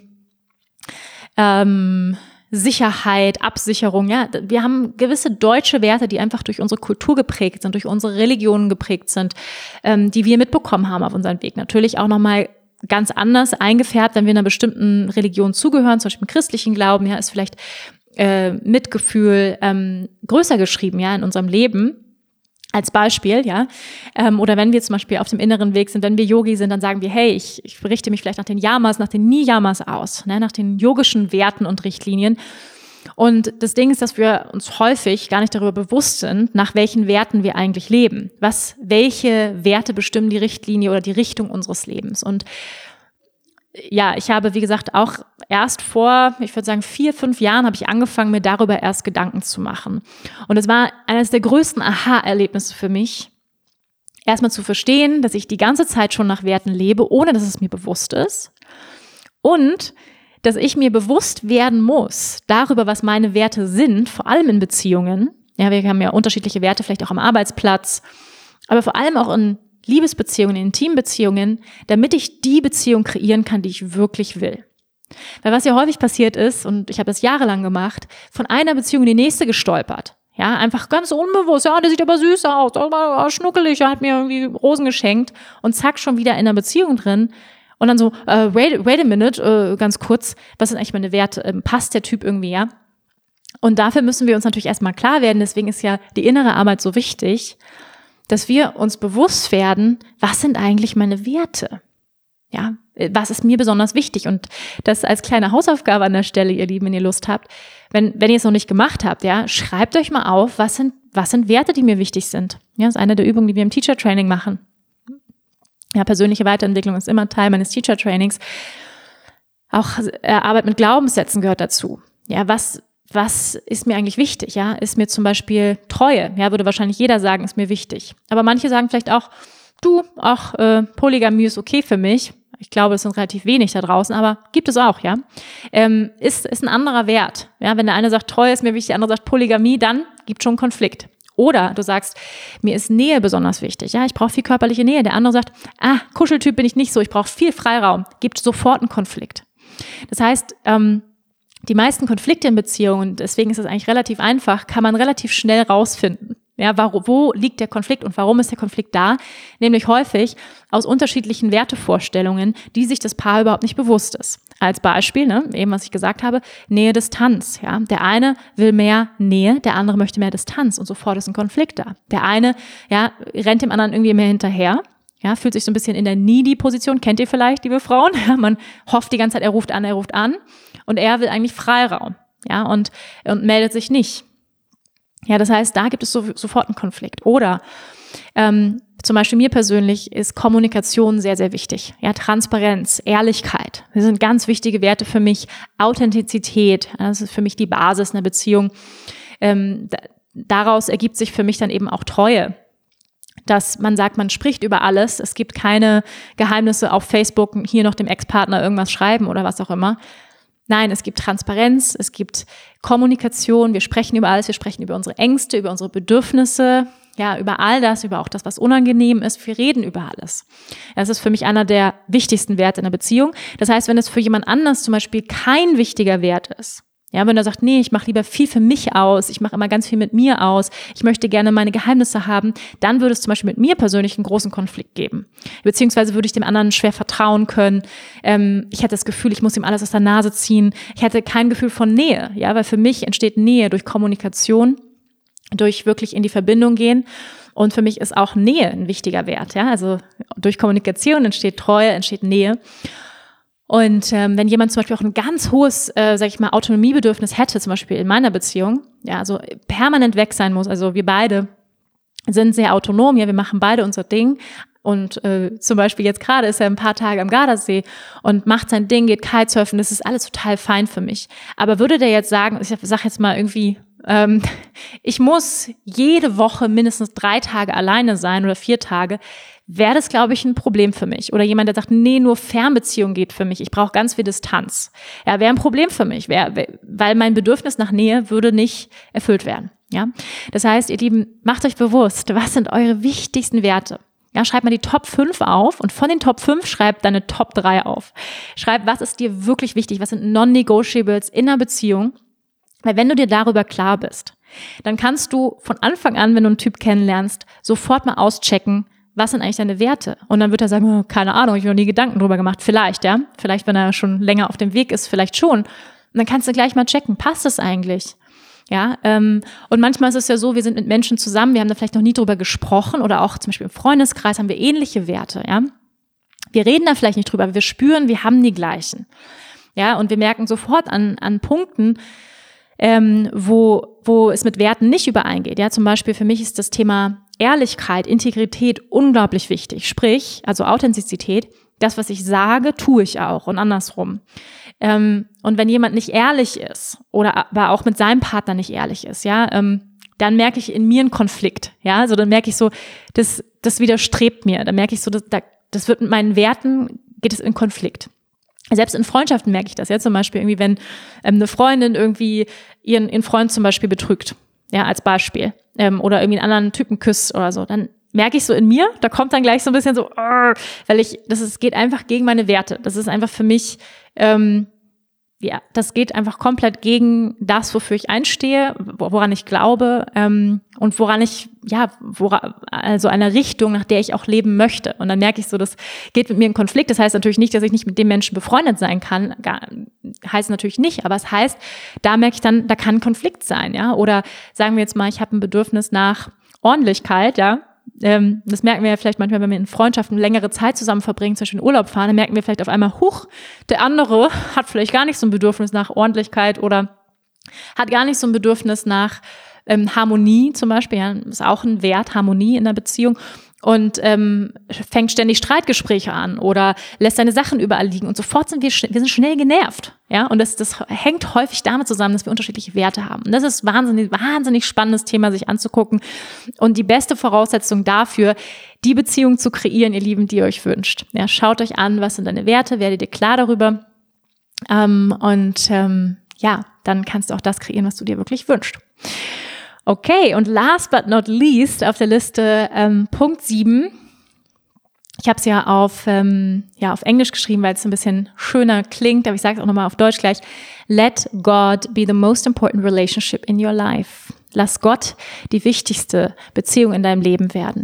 ähm, Sicherheit, Absicherung, ja. Wir haben gewisse deutsche Werte, die einfach durch unsere Kultur geprägt sind, durch unsere Religionen geprägt sind, ähm, die wir mitbekommen haben auf unserem Weg. Natürlich auch nochmal ganz anders eingefärbt, wenn wir einer bestimmten Religion zugehören, zum Beispiel im christlichen Glauben, ja, ist vielleicht äh, Mitgefühl ähm, größer geschrieben, ja, in unserem Leben. Als Beispiel, ja, ähm, oder wenn wir zum Beispiel auf dem inneren Weg sind, wenn wir Yogi sind, dann sagen wir, hey, ich, ich richte mich vielleicht nach den Yamas, nach den Niyamas aus, ne, nach den yogischen Werten und Richtlinien. Und das Ding ist, dass wir uns häufig gar nicht darüber bewusst sind, nach welchen Werten wir eigentlich leben. Was, welche Werte bestimmen die Richtlinie oder die Richtung unseres Lebens? Und ja, ich habe, wie gesagt, auch erst vor, ich würde sagen, vier, fünf Jahren habe ich angefangen, mir darüber erst Gedanken zu machen. Und es war eines der größten Aha-Erlebnisse für mich, erstmal zu verstehen, dass ich die ganze Zeit schon nach Werten lebe, ohne dass es mir bewusst ist. Und dass ich mir bewusst werden muss darüber, was meine Werte sind, vor allem in Beziehungen. Ja, wir haben ja unterschiedliche Werte, vielleicht auch am Arbeitsplatz, aber vor allem auch in Liebesbeziehungen, in Intimbeziehungen, damit ich die Beziehung kreieren kann, die ich wirklich will. Weil was ja häufig passiert ist, und ich habe das jahrelang gemacht, von einer Beziehung in die nächste gestolpert. Ja, einfach ganz unbewusst, ja, der sieht aber süß aus, oh, schnuckelig, er hat mir irgendwie Rosen geschenkt und zack, schon wieder in einer Beziehung drin. Und dann so, uh, wait, wait a minute, uh, ganz kurz, was sind eigentlich meine Werte? Ähm, passt der Typ irgendwie, ja? Und dafür müssen wir uns natürlich erstmal klar werden, deswegen ist ja die innere Arbeit so wichtig, dass wir uns bewusst werden, was sind eigentlich meine Werte? Ja, was ist mir besonders wichtig? Und das als kleine Hausaufgabe an der Stelle, ihr Lieben, wenn ihr Lust habt, wenn, wenn ihr es noch nicht gemacht habt, ja, schreibt euch mal auf, was sind, was sind Werte, die mir wichtig sind. Ja, das ist eine der Übungen, die wir im Teacher Training machen. Ja, persönliche Weiterentwicklung ist immer Teil meines Teacher Trainings. Auch äh, Arbeit mit Glaubenssätzen gehört dazu. Ja, was, was ist mir eigentlich wichtig? Ja, ist mir zum Beispiel Treue? Ja, würde wahrscheinlich jeder sagen, ist mir wichtig. Aber manche sagen vielleicht auch, du, auch äh, Polygamie ist okay für mich. Ich glaube, es sind relativ wenig da draußen, aber gibt es auch, ja. Ähm, ist, ist ein anderer Wert. Ja, wenn der eine sagt, Treue ist mir wichtig, der andere sagt Polygamie, dann gibt schon einen Konflikt. Oder du sagst, mir ist Nähe besonders wichtig. Ja, ich brauche viel körperliche Nähe. Der andere sagt, ah, Kuscheltyp bin ich nicht so, ich brauche viel Freiraum. Gibt sofort einen Konflikt. Das heißt, ähm, die meisten Konflikte in Beziehungen, deswegen ist es eigentlich relativ einfach, kann man relativ schnell rausfinden. Ja, wo, wo liegt der Konflikt und warum ist der Konflikt da? Nämlich häufig aus unterschiedlichen Wertevorstellungen, die sich das Paar überhaupt nicht bewusst ist. Als Beispiel, ne, eben was ich gesagt habe, Nähe, Distanz. Ja, der eine will mehr Nähe, der andere möchte mehr Distanz und sofort ist ein Konflikt da. Der eine, ja, rennt dem anderen irgendwie mehr hinterher. Ja, fühlt sich so ein bisschen in der Needy-Position, kennt ihr vielleicht, liebe Frauen? Ja, man hofft die ganze Zeit, er ruft an, er ruft an und er will eigentlich Freiraum, ja, und, und meldet sich nicht. Ja, das heißt, da gibt es so, sofort einen Konflikt. Oder ähm, zum Beispiel mir persönlich ist Kommunikation sehr, sehr wichtig. Ja, Transparenz, Ehrlichkeit, das sind ganz wichtige Werte für mich. Authentizität, das ist für mich die Basis einer Beziehung. Ähm, da, daraus ergibt sich für mich dann eben auch Treue. Dass man sagt, man spricht über alles. Es gibt keine Geheimnisse auf Facebook, hier noch dem Ex-Partner irgendwas schreiben oder was auch immer. Nein, es gibt Transparenz, es gibt Kommunikation, wir sprechen über alles, wir sprechen über unsere Ängste, über unsere Bedürfnisse, ja, über all das, über auch das, was unangenehm ist, wir reden über alles. Das ist für mich einer der wichtigsten Werte in einer Beziehung. Das heißt, wenn es für jemand anders zum Beispiel kein wichtiger Wert ist, ja, wenn er sagt, nee, ich mache lieber viel für mich aus, ich mache immer ganz viel mit mir aus, ich möchte gerne meine Geheimnisse haben, dann würde es zum Beispiel mit mir persönlich einen großen Konflikt geben. Beziehungsweise würde ich dem anderen schwer vertrauen können. Ähm, ich hätte das Gefühl, ich muss ihm alles aus der Nase ziehen. Ich hätte kein Gefühl von Nähe, ja, weil für mich entsteht Nähe durch Kommunikation, durch wirklich in die Verbindung gehen. Und für mich ist auch Nähe ein wichtiger Wert, ja, also durch Kommunikation entsteht Treue, entsteht Nähe. Und ähm, wenn jemand zum Beispiel auch ein ganz hohes, äh, sag ich mal, Autonomiebedürfnis hätte, zum Beispiel in meiner Beziehung, ja, also permanent weg sein muss, also wir beide sind sehr autonom, ja, wir machen beide unser Ding und äh, zum Beispiel jetzt gerade ist er ein paar Tage am Gardasee und macht sein Ding, geht Kitesurfen, das ist alles total fein für mich. Aber würde der jetzt sagen, ich sag jetzt mal irgendwie, ähm, ich muss jede Woche mindestens drei Tage alleine sein oder vier Tage, wäre das, glaube ich, ein Problem für mich. Oder jemand, der sagt, nee, nur Fernbeziehung geht für mich, ich brauche ganz viel Distanz. Ja, wäre ein Problem für mich, wär, weil mein Bedürfnis nach Nähe würde nicht erfüllt werden. Ja, das heißt, ihr Lieben, macht euch bewusst, was sind eure wichtigsten Werte? Ja, schreibt mal die Top fünf auf und von den Top fünf schreibt deine Top drei auf. Schreib, was ist dir wirklich wichtig, was sind Non-Negotiables in einer Beziehung? Weil wenn du dir darüber klar bist, dann kannst du von Anfang an, wenn du einen Typ kennenlernst, sofort mal auschecken, was sind eigentlich deine Werte? Und dann wird er sagen, oh, keine Ahnung, ich habe noch nie Gedanken drüber gemacht. Vielleicht, ja. Vielleicht, wenn er schon länger auf dem Weg ist, vielleicht schon. Und dann kannst du gleich mal checken, passt es eigentlich? Ja, ähm, und manchmal ist es ja so, wir sind mit Menschen zusammen, wir haben da vielleicht noch nie drüber gesprochen oder auch zum Beispiel im Freundeskreis haben wir ähnliche Werte, ja. Wir reden da vielleicht nicht drüber, aber wir spüren, wir haben die gleichen. Ja, und wir merken sofort an, an Punkten, ähm, wo, wo es mit Werten nicht übereingeht. Ja, zum Beispiel für mich ist das Thema Ehrlichkeit, Integrität unglaublich wichtig. Sprich, also Authentizität, das, was ich sage, tue ich auch und andersrum. Ähm, und wenn jemand nicht ehrlich ist oder aber auch mit seinem Partner nicht ehrlich ist, ja, ähm, dann merke ich in mir einen Konflikt. Ja, also dann merke ich so, das, das widerstrebt mir. Dann merke ich so, das, das wird mit meinen Werten, geht es in Konflikt. Selbst in Freundschaften merke ich das. Ja, zum Beispiel irgendwie, wenn ähm, eine Freundin irgendwie ihren, ihren Freund zum Beispiel betrügt, ja, als Beispiel, ähm, oder irgendwie einen anderen Typen küsst oder so, dann merke ich so in mir, da kommt dann gleich so ein bisschen so, uh, weil ich, das ist, geht einfach gegen meine Werte. Das ist einfach für mich, ähm, ja, das geht einfach komplett gegen das, wofür ich einstehe, woran ich glaube, ähm, und woran ich, ja, woran, also eine Richtung, nach der ich auch leben möchte. Und dann merke ich so, das geht mit mir in Konflikt. Das heißt natürlich nicht, dass ich nicht mit dem Menschen befreundet sein kann, gar, heißt natürlich nicht, aber es heißt, da merke ich dann, da kann ein Konflikt sein, ja. Oder sagen wir jetzt mal, ich habe ein Bedürfnis nach Ordentlichkeit, ja. ähm, das merken wir ja vielleicht manchmal, wenn wir in Freundschaften längere Zeit zusammen verbringen, zum Beispiel in Urlaub fahren, dann merken wir vielleicht auf einmal, huch, der andere hat vielleicht gar nicht so ein Bedürfnis nach Ordentlichkeit oder hat gar nicht so ein Bedürfnis nach ähm, Harmonie zum Beispiel, ja, ist auch ein Wert, Harmonie in der Beziehung. Und ähm, fängt ständig Streitgespräche an oder lässt seine Sachen überall liegen und sofort sind wir, wir sind schnell genervt, ja, und das, das hängt häufig damit zusammen, dass wir unterschiedliche Werte haben. Und das ist wahnsinnig, wahnsinnig spannendes Thema, sich anzugucken und die beste Voraussetzung dafür, die Beziehung zu kreieren, ihr Lieben, die ihr euch wünscht. Ja, schaut euch an, was sind deine Werte, werdet ihr klar darüber ähm, und ähm, ja, dann kannst du auch das kreieren, was du dir wirklich wünschst. Okay, und last but not least auf der Liste ähm, Punkt sieben. Ich habe es ja auf ähm, ja auf Englisch geschrieben, weil es ein bisschen schöner klingt, aber ich sage es auch nochmal auf Deutsch gleich. Let God be the most important relationship in your life. Lass Gott die wichtigste Beziehung in deinem Leben werden.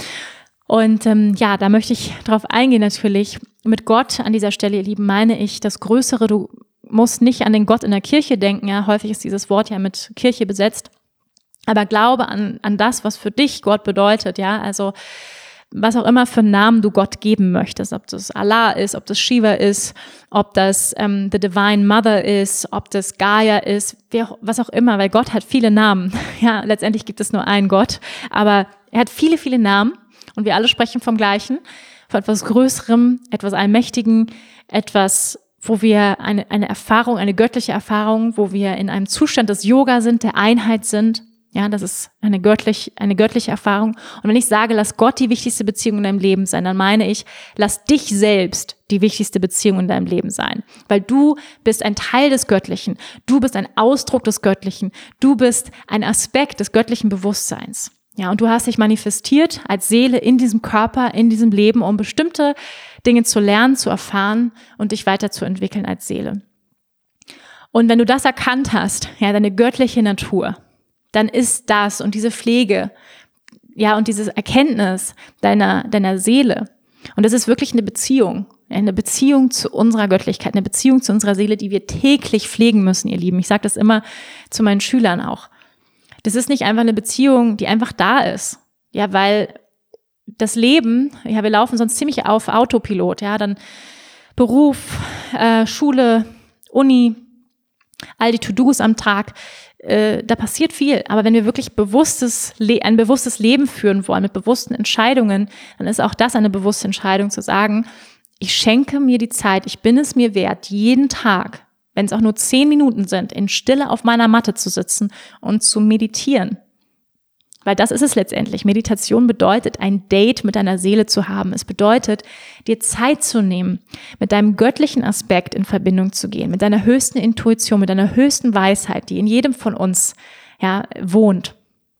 Und ähm, ja, da möchte ich drauf eingehen natürlich. Mit Gott an dieser Stelle, ihr Lieben, meine ich das Größere. Du musst nicht an den Gott in der Kirche denken. Ja, häufig ist dieses Wort ja mit Kirche besetzt. Aber glaube an, an das, was für dich Gott bedeutet, ja, also was auch immer für einen Namen du Gott geben möchtest, ob das Allah ist, ob das Shiva ist, ob das ähm, the Divine Mother ist, ob das Gaia ist, wer, was auch immer, weil Gott hat viele Namen. Ja, letztendlich gibt es nur einen Gott, aber er hat viele, viele Namen und wir alle sprechen vom Gleichen, von etwas Größerem, etwas Allmächtigen, etwas, wo wir eine, eine Erfahrung, eine göttliche Erfahrung, wo wir in einem Zustand des Yoga sind, der Einheit sind. Ja, das ist eine göttlich, eine göttliche Erfahrung. Und wenn ich sage, lass Gott die wichtigste Beziehung in deinem Leben sein, dann meine ich, lass dich selbst die wichtigste Beziehung in deinem Leben sein. Weil du bist ein Teil des Göttlichen. Du bist ein Ausdruck des Göttlichen. Du bist ein Aspekt des göttlichen Bewusstseins. Ja, und du hast dich manifestiert als Seele in diesem Körper, in diesem Leben, um bestimmte Dinge zu lernen, zu erfahren und dich weiterzuentwickeln als Seele. Und wenn du das erkannt hast, ja, deine göttliche Natur, dann ist das und diese Pflege, ja, und diese Erkenntnis deiner, deiner Seele. Und das ist wirklich eine Beziehung, eine Beziehung zu unserer Göttlichkeit, eine Beziehung zu unserer Seele, die wir täglich pflegen müssen, ihr Lieben. Ich sage das immer zu meinen Schülern auch. Das ist nicht einfach eine Beziehung, die einfach da ist. Ja, weil das Leben, ja, wir laufen sonst ziemlich auf Autopilot, ja, dann Beruf, äh, Schule, Uni, all die To-Dos am Tag, äh, da passiert viel. Aber wenn wir wirklich bewusstes, ein bewusstes Leben führen wollen, mit bewussten Entscheidungen, dann ist auch das eine bewusste Entscheidung zu sagen, ich schenke mir die Zeit, ich bin es mir wert, jeden Tag, wenn es auch nur zehn Minuten sind, in Stille auf meiner Matte zu sitzen und zu meditieren. Weil das ist es letztendlich. Meditation bedeutet, ein Date mit deiner Seele zu haben. Es bedeutet, dir Zeit zu nehmen, mit deinem göttlichen Aspekt in Verbindung zu gehen, mit deiner höchsten Intuition, mit deiner höchsten Weisheit, die in jedem von uns, ja, wohnt.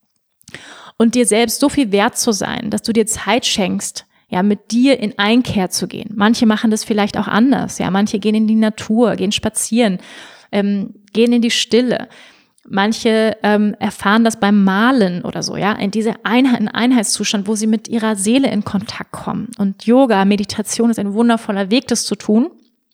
Und dir selbst so viel wert zu sein, dass du dir Zeit schenkst, ja, mit dir in Einkehr zu gehen. Manche machen das vielleicht auch anders. Ja, manche gehen in die Natur, gehen spazieren, ähm, gehen in die Stille. Manche ähm, erfahren das beim Malen oder so, ja, in diese Einheit, in Einheitszustand, wo sie mit ihrer Seele in Kontakt kommen. Und Yoga, Meditation ist ein wundervoller Weg, das zu tun.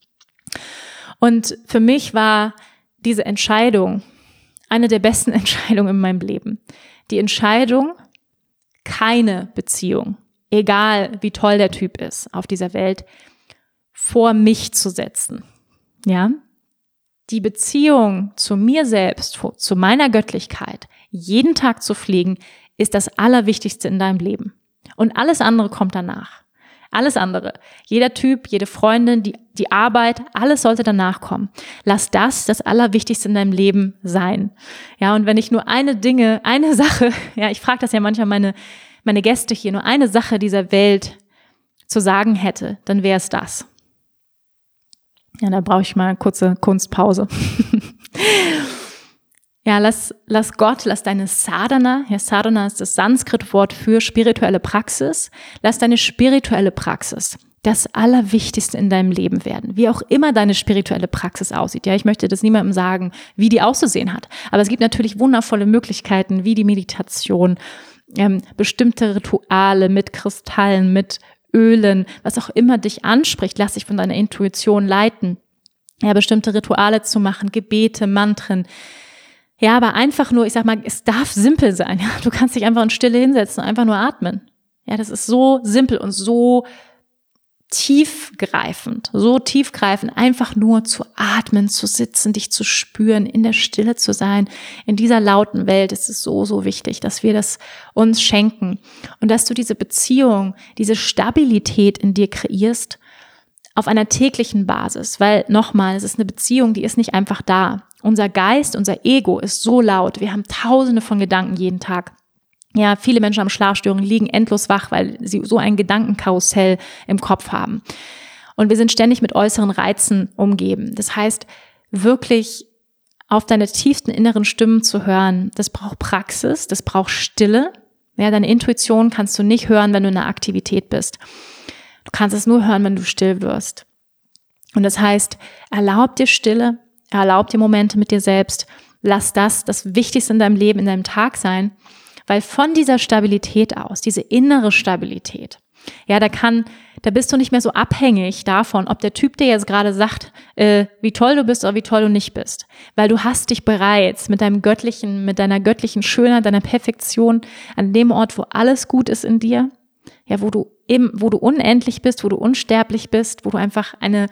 Und für mich war diese Entscheidung eine der besten Entscheidungen in meinem Leben. Die Entscheidung, keine Beziehung, egal wie toll der Typ ist auf dieser Welt, vor mich zu setzen, ja. Die Beziehung zu mir selbst, zu meiner Göttlichkeit, jeden Tag zu pflegen, ist das Allerwichtigste in deinem Leben. Und alles andere kommt danach. Alles andere. Jeder Typ, jede Freundin, die, die Arbeit, alles sollte danach kommen. Lass das das Allerwichtigste in deinem Leben sein. Ja, und wenn ich nur eine Dinge, eine Sache, ja, ich frage das ja manchmal meine, meine Gäste hier, nur eine Sache dieser Welt zu sagen hätte, dann wäre es das. Ja, da brauche ich mal eine kurze Kunstpause. Ja, lass, lass Gott, lass deine Sadhana, ja, Sadhana ist das Sanskrit-Wort für spirituelle Praxis, lass deine spirituelle Praxis das Allerwichtigste in deinem Leben werden, wie auch immer deine spirituelle Praxis aussieht. Ja, ich möchte das niemandem sagen, wie die auszusehen hat, aber es gibt natürlich wundervolle Möglichkeiten, wie die Meditation, ähm, bestimmte Rituale mit Kristallen, mit Ölen, was auch immer dich anspricht, lass dich von deiner Intuition leiten. Ja, bestimmte Rituale zu machen, Gebete, Mantren. Ja, aber einfach nur, ich sag mal, es darf simpel sein. Ja, du kannst dich einfach in Stille hinsetzen und einfach nur atmen. Ja, das ist so simpel und so tiefgreifend, so tiefgreifend, einfach nur zu atmen, zu sitzen, dich zu spüren, in der Stille zu sein. In dieser lauten Welt ist es so, so wichtig, dass wir das uns schenken und dass du diese Beziehung, diese Stabilität in dir kreierst auf einer täglichen Basis, weil nochmal, es ist eine Beziehung, die ist nicht einfach da. Unser Geist, unser Ego ist so laut, wir haben tausende von Gedanken jeden Tag. Ja, viele Menschen haben Schlafstörungen, liegen endlos wach, weil sie so ein Gedankenkarussell im Kopf haben. Und wir sind ständig mit äußeren Reizen umgeben. Das heißt, wirklich auf deine tiefsten inneren Stimmen zu hören, das braucht Praxis, das braucht Stille. Ja, deine Intuition kannst du nicht hören, wenn du in einer Aktivität bist. Du kannst es nur hören, wenn du still wirst. Und das heißt, erlaub dir Stille, erlaub dir Momente mit dir selbst. Lass das das Wichtigste in deinem Leben, in deinem Tag sein. Weil von dieser Stabilität aus, diese innere Stabilität, ja, da kann, da bist du nicht mehr so abhängig davon, ob der Typ dir jetzt gerade sagt, äh, wie toll du bist oder wie toll du nicht bist. Weil du hast dich bereits mit deinem göttlichen, mit deiner göttlichen Schönheit, deiner Perfektion an dem Ort, wo alles gut ist in dir, ja, wo du eben, wo du unendlich bist, wo du unsterblich bist, wo du einfach eine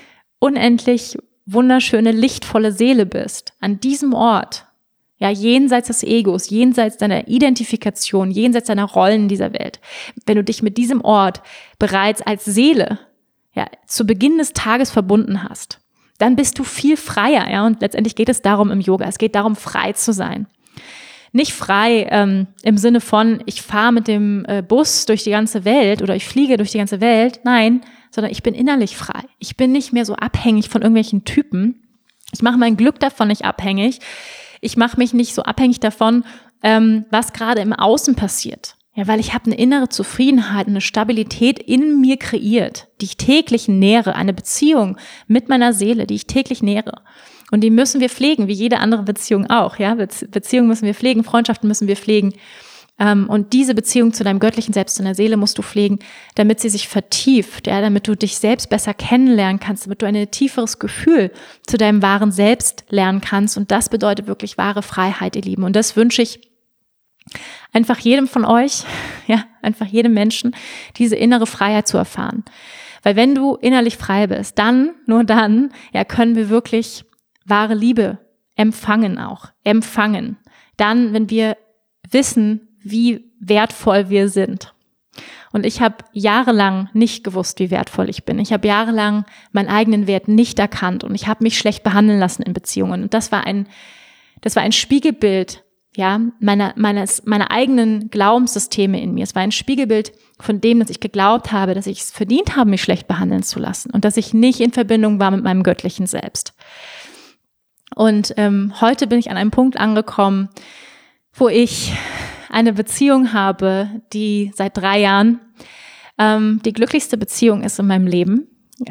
unendlich wunderschöne, lichtvolle Seele bist. An diesem Ort, ja, jenseits des Egos, jenseits deiner Identifikation, jenseits deiner Rollen in dieser Welt. Wenn du dich mit diesem Ort bereits als Seele, ja, zu Beginn des Tages verbunden hast, dann bist du viel freier, ja, und letztendlich geht es darum im Yoga, es geht darum, frei zu sein. Nicht frei ähm, im Sinne von, ich fahre mit dem äh, Bus durch die ganze Welt oder ich fliege durch die ganze Welt, nein, sondern ich bin innerlich frei. Ich bin nicht mehr so abhängig von irgendwelchen Typen. Ich mache mein Glück davon nicht abhängig. Ich mache mich nicht so abhängig davon, ähm, was gerade im Außen passiert. Ja, weil ich habe eine innere Zufriedenheit, eine Stabilität in mir kreiert, die ich täglich nähere, eine Beziehung mit meiner Seele, die ich täglich nähere. Und die müssen wir pflegen, wie jede andere Beziehung auch. Ja, Be- Beziehungen müssen wir pflegen, Freundschaften müssen wir pflegen. Ähm, und diese Beziehung zu deinem göttlichen Selbst, zu deiner Seele musst du pflegen, damit sie sich vertieft, ja, damit du dich selbst besser kennenlernen kannst, damit du ein tieferes Gefühl zu deinem wahren Selbst lernen kannst. Und das bedeutet wirklich wahre Freiheit, ihr Lieben. Und das wünsche ich einfach jedem von euch, ja, einfach jedem Menschen, diese innere Freiheit zu erfahren. Weil wenn du innerlich frei bist, dann, nur dann, ja, können wir wirklich wahre Liebe empfangen auch, empfangen. Dann, wenn wir wissen, wie wertvoll wir sind. Und ich habe jahrelang nicht gewusst, wie wertvoll ich bin. Ich habe jahrelang meinen eigenen Wert nicht erkannt und ich habe mich schlecht behandeln lassen in Beziehungen. Und das war ein, das war ein Spiegelbild, ja, meiner, meines, meiner eigenen Glaubenssysteme in mir. Es war ein Spiegelbild von dem, dass ich geglaubt habe, dass ich es verdient habe, mich schlecht behandeln zu lassen und dass ich nicht in Verbindung war mit meinem göttlichen Selbst. Und ähm, heute bin ich an einem Punkt angekommen, wo ich eine Beziehung habe, die seit drei Jahren ähm, die glücklichste Beziehung ist in meinem Leben.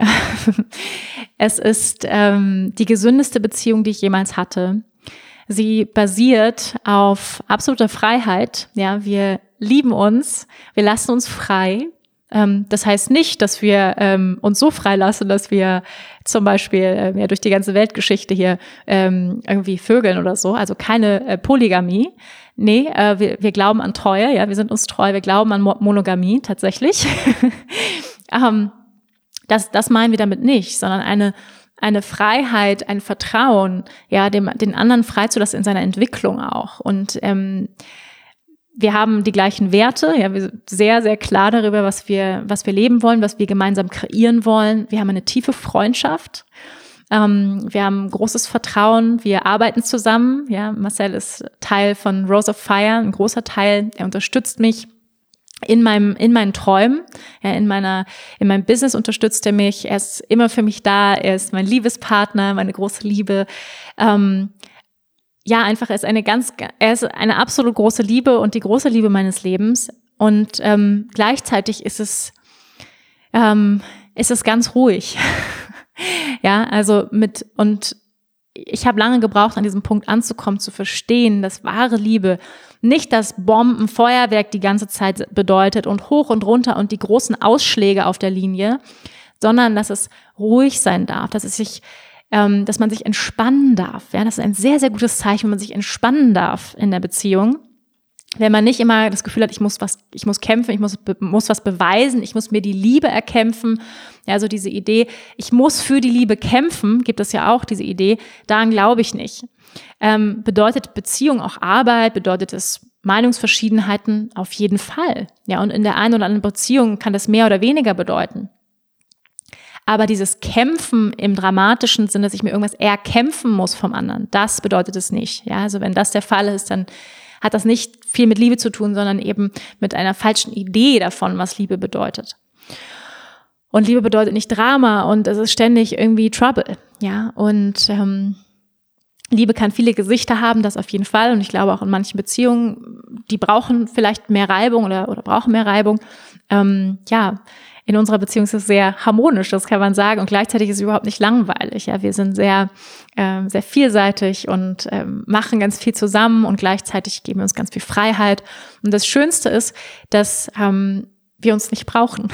Es ist ähm, die gesündeste Beziehung, die ich jemals hatte. Sie basiert auf absoluter Freiheit. Ja, wir lieben uns, wir lassen uns frei. Ähm, das heißt nicht, dass wir ähm, uns so freilassen, dass wir zum Beispiel äh, ja, durch die ganze Weltgeschichte hier ähm, irgendwie vögeln oder so. Also keine äh, Polygamie. Nee, äh, wir, wir glauben an Treue, ja, wir sind uns treu, wir glauben an Mo- Monogamie tatsächlich. ähm, das, das meinen wir damit nicht, sondern eine eine Freiheit, ein Vertrauen, ja, dem den anderen freizulassen in seiner Entwicklung auch. Und ähm, wir haben die gleichen Werte, ja, wir sind sehr, sehr klar darüber, was wir, was wir leben wollen, was wir gemeinsam kreieren wollen. Wir haben eine tiefe Freundschaft. Ähm, wir haben großes Vertrauen. Wir arbeiten zusammen. Ja, Marcel ist Teil von Rose of Fire, ein großer Teil. Er unterstützt mich in meinem, in meinen Träumen, ja, in meiner, in meinem Business unterstützt er mich. Er ist immer für mich da. Er ist mein Liebespartner, meine große Liebe. Ähm, Ja, einfach, er ist eine ganz, er ist eine absolut große Liebe und die große Liebe meines Lebens. Und ähm, gleichzeitig ist es, ähm, ist es ganz ruhig. Ja, also mit, und ich habe lange gebraucht, an diesem Punkt anzukommen, zu verstehen, dass wahre Liebe nicht das Bombenfeuerwerk die ganze Zeit bedeutet und hoch und runter und die großen Ausschläge auf der Linie, sondern dass es ruhig sein darf, dass es sich dass man sich entspannen darf. Ja, das ist ein sehr, sehr gutes Zeichen, wenn man sich entspannen darf in der Beziehung. wenn man nicht immer das Gefühl hat, ich muss was, ich muss kämpfen, ich muss, muss was beweisen, ich muss mir die Liebe erkämpfen. Ja, so diese Idee, ich muss für die Liebe kämpfen, gibt es ja auch diese Idee, daran glaube ich nicht. Ähm, bedeutet Beziehung auch Arbeit, bedeutet es Meinungsverschiedenheiten? Auf jeden Fall. Ja, und in der einen oder anderen Beziehung kann das mehr oder weniger bedeuten. Aber dieses Kämpfen im dramatischen Sinne, dass ich mir irgendwas erkämpfen muss vom anderen, das bedeutet es nicht. Ja, also wenn das der Fall ist, dann hat das nicht viel mit Liebe zu tun, sondern eben mit einer falschen Idee davon, was Liebe bedeutet. Und Liebe bedeutet nicht Drama und es ist ständig irgendwie Trouble. Ja, und ähm, Liebe kann viele Gesichter haben, das auf jeden Fall. Und ich glaube auch in manchen Beziehungen, die brauchen vielleicht mehr Reibung oder, oder brauchen mehr Reibung. Ähm, ja, in unserer Beziehung ist es sehr harmonisch, das kann man sagen. Und gleichzeitig ist es überhaupt nicht langweilig. Ja, wir sind sehr, ähm, sehr vielseitig und ähm, machen ganz viel zusammen und gleichzeitig geben wir uns ganz viel Freiheit. Und das Schönste ist, dass ähm, wir uns nicht brauchen.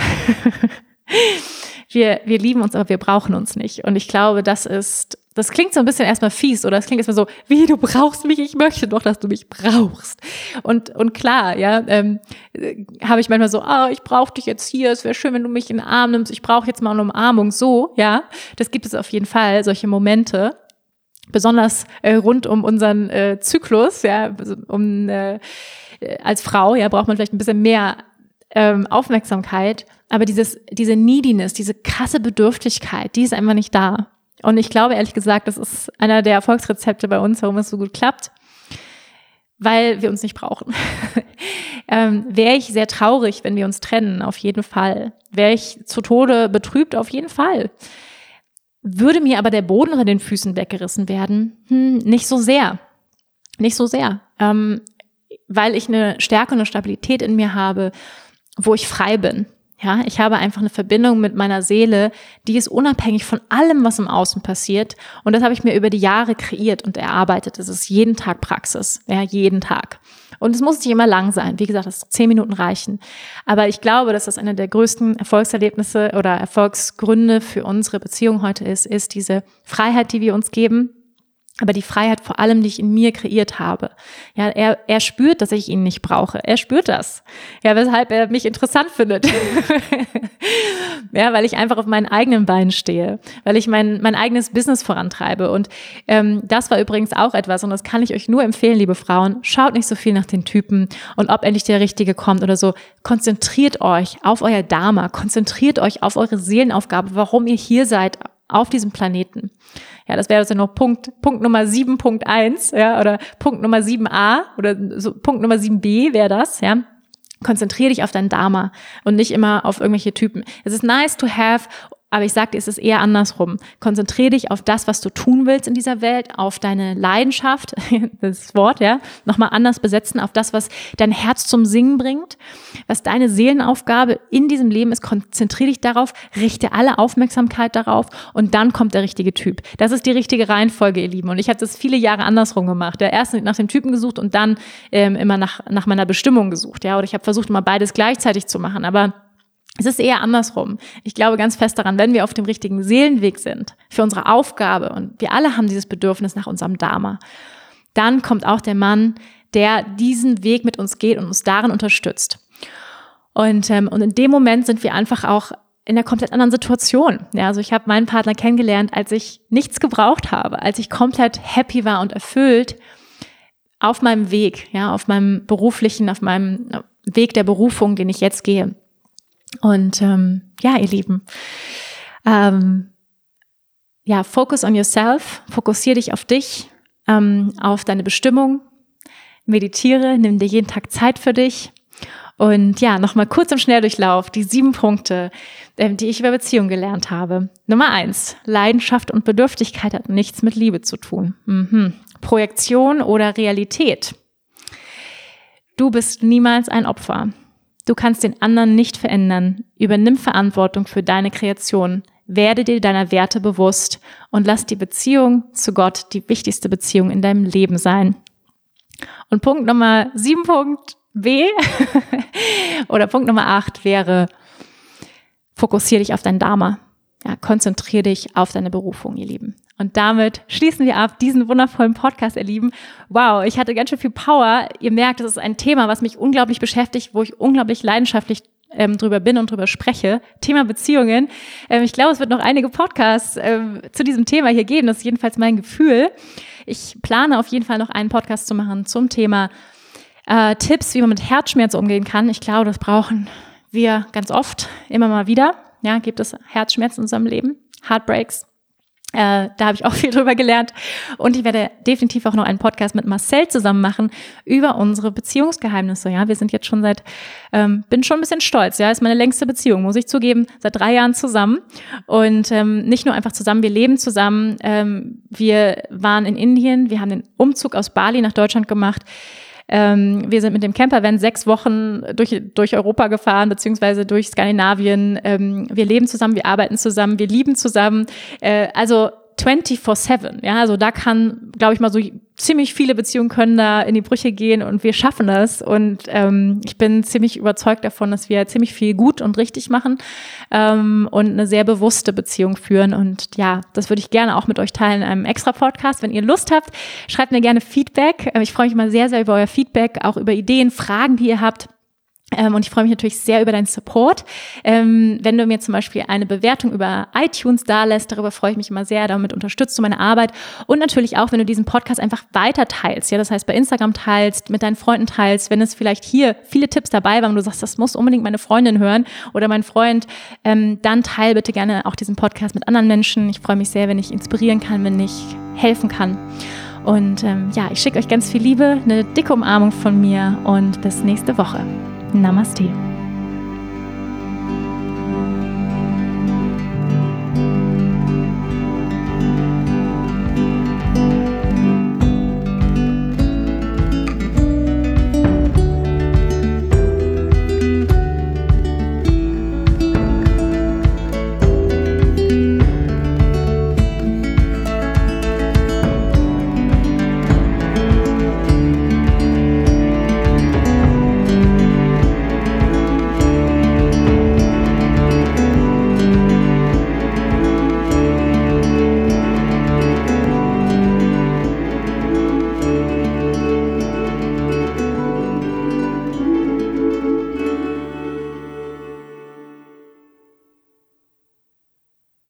wir, wir lieben uns, aber wir brauchen uns nicht. Und ich glaube, das ist Das klingt so ein bisschen erstmal fies oder es klingt erstmal so, wie, du brauchst mich, ich möchte doch, dass du mich brauchst. Und und klar, ja, ähm, habe ich manchmal so, ah, oh, ich brauche dich jetzt hier, es wäre schön, wenn du mich in den Arm nimmst, ich brauche jetzt mal eine Umarmung, so, ja. Das gibt es auf jeden Fall, solche Momente, besonders äh, rund um unseren äh, Zyklus, ja, um äh, als Frau, ja, braucht man vielleicht ein bisschen mehr ähm, Aufmerksamkeit, aber dieses diese Neediness, diese krasse Bedürftigkeit, die ist einfach nicht da. Und ich glaube, ehrlich gesagt, das ist einer der Erfolgsrezepte bei uns, warum es so gut klappt, weil wir uns nicht brauchen. ähm, wäre ich sehr traurig, wenn wir uns trennen, auf jeden Fall. Wäre ich zu Tode betrübt, auf jeden Fall. Würde mir aber der Boden unter den Füßen weggerissen werden? Hm, nicht so sehr. Nicht so sehr. Ähm, weil ich eine Stärke und eine Stabilität in mir habe, wo ich frei bin. Ja, ich habe einfach eine Verbindung mit meiner Seele, die ist unabhängig von allem, was im Außen passiert. Und das habe ich mir über die Jahre kreiert und erarbeitet. Es ist jeden Tag Praxis, ja, jeden Tag. Und es muss nicht immer lang sein. Wie gesagt, das zehn Minuten reichen. Aber ich glaube, dass das einer der größten Erfolgserlebnisse oder Erfolgsgründe für unsere Beziehung heute ist, ist diese Freiheit, die wir uns geben. Aber die Freiheit vor allem, die ich in mir kreiert habe. Ja, er, er spürt, dass ich ihn nicht brauche. Er spürt das. Ja, weshalb er mich interessant findet. Ja, weil ich einfach auf meinen eigenen Beinen stehe. Weil ich mein, mein eigenes Business vorantreibe. Und ähm, das war übrigens auch etwas, und das kann ich euch nur empfehlen, liebe Frauen. Schaut nicht so viel nach den Typen und ob endlich der Richtige kommt oder so. Konzentriert euch auf euer Dharma. Konzentriert euch auf eure Seelenaufgabe, warum ihr hier seid auf diesem Planeten. Ja, das wäre also noch Punkt, Punkt Nummer sieben Punkt eins, ja, oder Punkt Nummer sieben a oder so Punkt Nummer sieben b wäre das, ja. Konzentriere dich auf dein Dharma und nicht immer auf irgendwelche Typen. Es ist nice to have, aber ich sag dir, es ist eher andersrum. Konzentriere dich auf das, was du tun willst in dieser Welt, auf deine Leidenschaft, das Wort, ja, nochmal anders besetzen, auf das, was dein Herz zum Singen bringt, was deine Seelenaufgabe in diesem Leben ist. Konzentriere dich darauf, richte alle Aufmerksamkeit darauf und dann kommt der richtige Typ. Das ist die richtige Reihenfolge, ihr Lieben. Und ich habe das viele Jahre andersrum gemacht. Ja, erst nach dem Typen gesucht und dann ähm, immer nach, nach meiner Bestimmung gesucht. Ja, oder ich habe versucht, immer beides gleichzeitig zu machen, aber es ist eher andersrum. Ich glaube ganz fest daran, wenn wir auf dem richtigen Seelenweg sind, für unsere Aufgabe, und wir alle haben dieses Bedürfnis nach unserem Dharma, dann kommt auch der Mann, der diesen Weg mit uns geht und uns darin unterstützt. Und, ähm, und in dem Moment sind wir einfach auch in einer komplett anderen Situation. Ja, also ich habe meinen Partner kennengelernt, als ich nichts gebraucht habe, als ich komplett happy war und erfüllt auf meinem Weg, ja, auf meinem beruflichen, auf meinem Weg der Berufung, den ich jetzt gehe. Und ähm, ja, ihr Lieben, ähm, ja, focus on yourself, fokussiere dich auf dich, ähm, auf deine Bestimmung, meditiere, nimm dir jeden Tag Zeit für dich und ja, nochmal kurz im Schnelldurchlauf die sieben Punkte, ähm, die ich über Beziehung gelernt habe. Nummer eins, Leidenschaft und Bedürftigkeit hat nichts mit Liebe zu tun. Mhm. Projektion oder Realität. Du bist niemals ein Opfer. Du kannst den anderen nicht verändern. Übernimm Verantwortung für deine Kreation. Werde dir deiner Werte bewusst und lass die Beziehung zu Gott die wichtigste Beziehung in deinem Leben sein. Und Punkt Nummer sieben Punkt B oder Punkt Nummer acht wäre, fokussiere dich auf dein Dharma. ja, konzentriere dich auf deine Berufung, ihr Lieben. Und damit schließen wir ab diesen wundervollen Podcast, ihr Lieben. Wow, ich hatte ganz schön viel Power. Ihr merkt, das ist ein Thema, was mich unglaublich beschäftigt, wo ich unglaublich leidenschaftlich ähm, drüber bin und drüber spreche. Thema Beziehungen. Ähm, ich glaube, es wird noch einige Podcasts ähm, zu diesem Thema hier geben. Das ist jedenfalls mein Gefühl. Ich plane auf jeden Fall noch einen Podcast zu machen zum Thema äh, Tipps, wie man mit Herzschmerz umgehen kann. Ich glaube, das brauchen wir ganz oft, immer mal wieder. Ja, gibt es Herzschmerzen in unserem Leben, Heartbreaks. Äh, da habe ich auch viel drüber gelernt. Und ich werde definitiv auch noch einen Podcast mit Marcel zusammen machen über unsere Beziehungsgeheimnisse. Ja, wir sind jetzt schon seit, ähm, bin schon ein bisschen stolz. Ja, ist meine längste Beziehung, muss ich zugeben, seit drei Jahren zusammen. Und ähm, nicht nur einfach zusammen, wir leben zusammen. Ähm, wir waren in Indien, wir haben den Umzug aus Bali nach Deutschland gemacht. Ähm, wir sind mit dem Campervan sechs Wochen durch, durch Europa gefahren, beziehungsweise durch Skandinavien. Ähm, wir leben zusammen, wir arbeiten zusammen, wir lieben zusammen. Äh, also vierundzwanzig sieben, ja, also da kann, glaube ich mal, so ziemlich viele Beziehungen können da in die Brüche gehen und wir schaffen das. Und ähm, ich bin ziemlich überzeugt davon, dass wir ziemlich viel gut und richtig machen ähm, und eine sehr bewusste Beziehung führen. Und ja, das würde ich gerne auch mit euch teilen in einem extra Podcast. Wenn ihr Lust habt, schreibt mir gerne Feedback. Ich freue mich mal sehr, sehr über euer Feedback, auch über Ideen, Fragen, die ihr habt. Ähm, und ich freue mich natürlich sehr über deinen Support. Ähm, wenn du mir zum Beispiel eine Bewertung über iTunes dalässt, darüber freue ich mich immer sehr. Damit unterstützt du meine Arbeit. Und natürlich auch, wenn du diesen Podcast einfach weiter teilst. Ja, das heißt, bei Instagram teilst, mit deinen Freunden teilst. Wenn es vielleicht hier viele Tipps dabei waren und du sagst, das muss unbedingt meine Freundin hören oder mein Freund, ähm, dann teil bitte gerne auch diesen Podcast mit anderen Menschen. Ich freue mich sehr, wenn ich inspirieren kann, wenn ich helfen kann. Und ähm, ja, ich schicke euch ganz viel Liebe, eine dicke Umarmung von mir und bis nächste Woche. Namaste.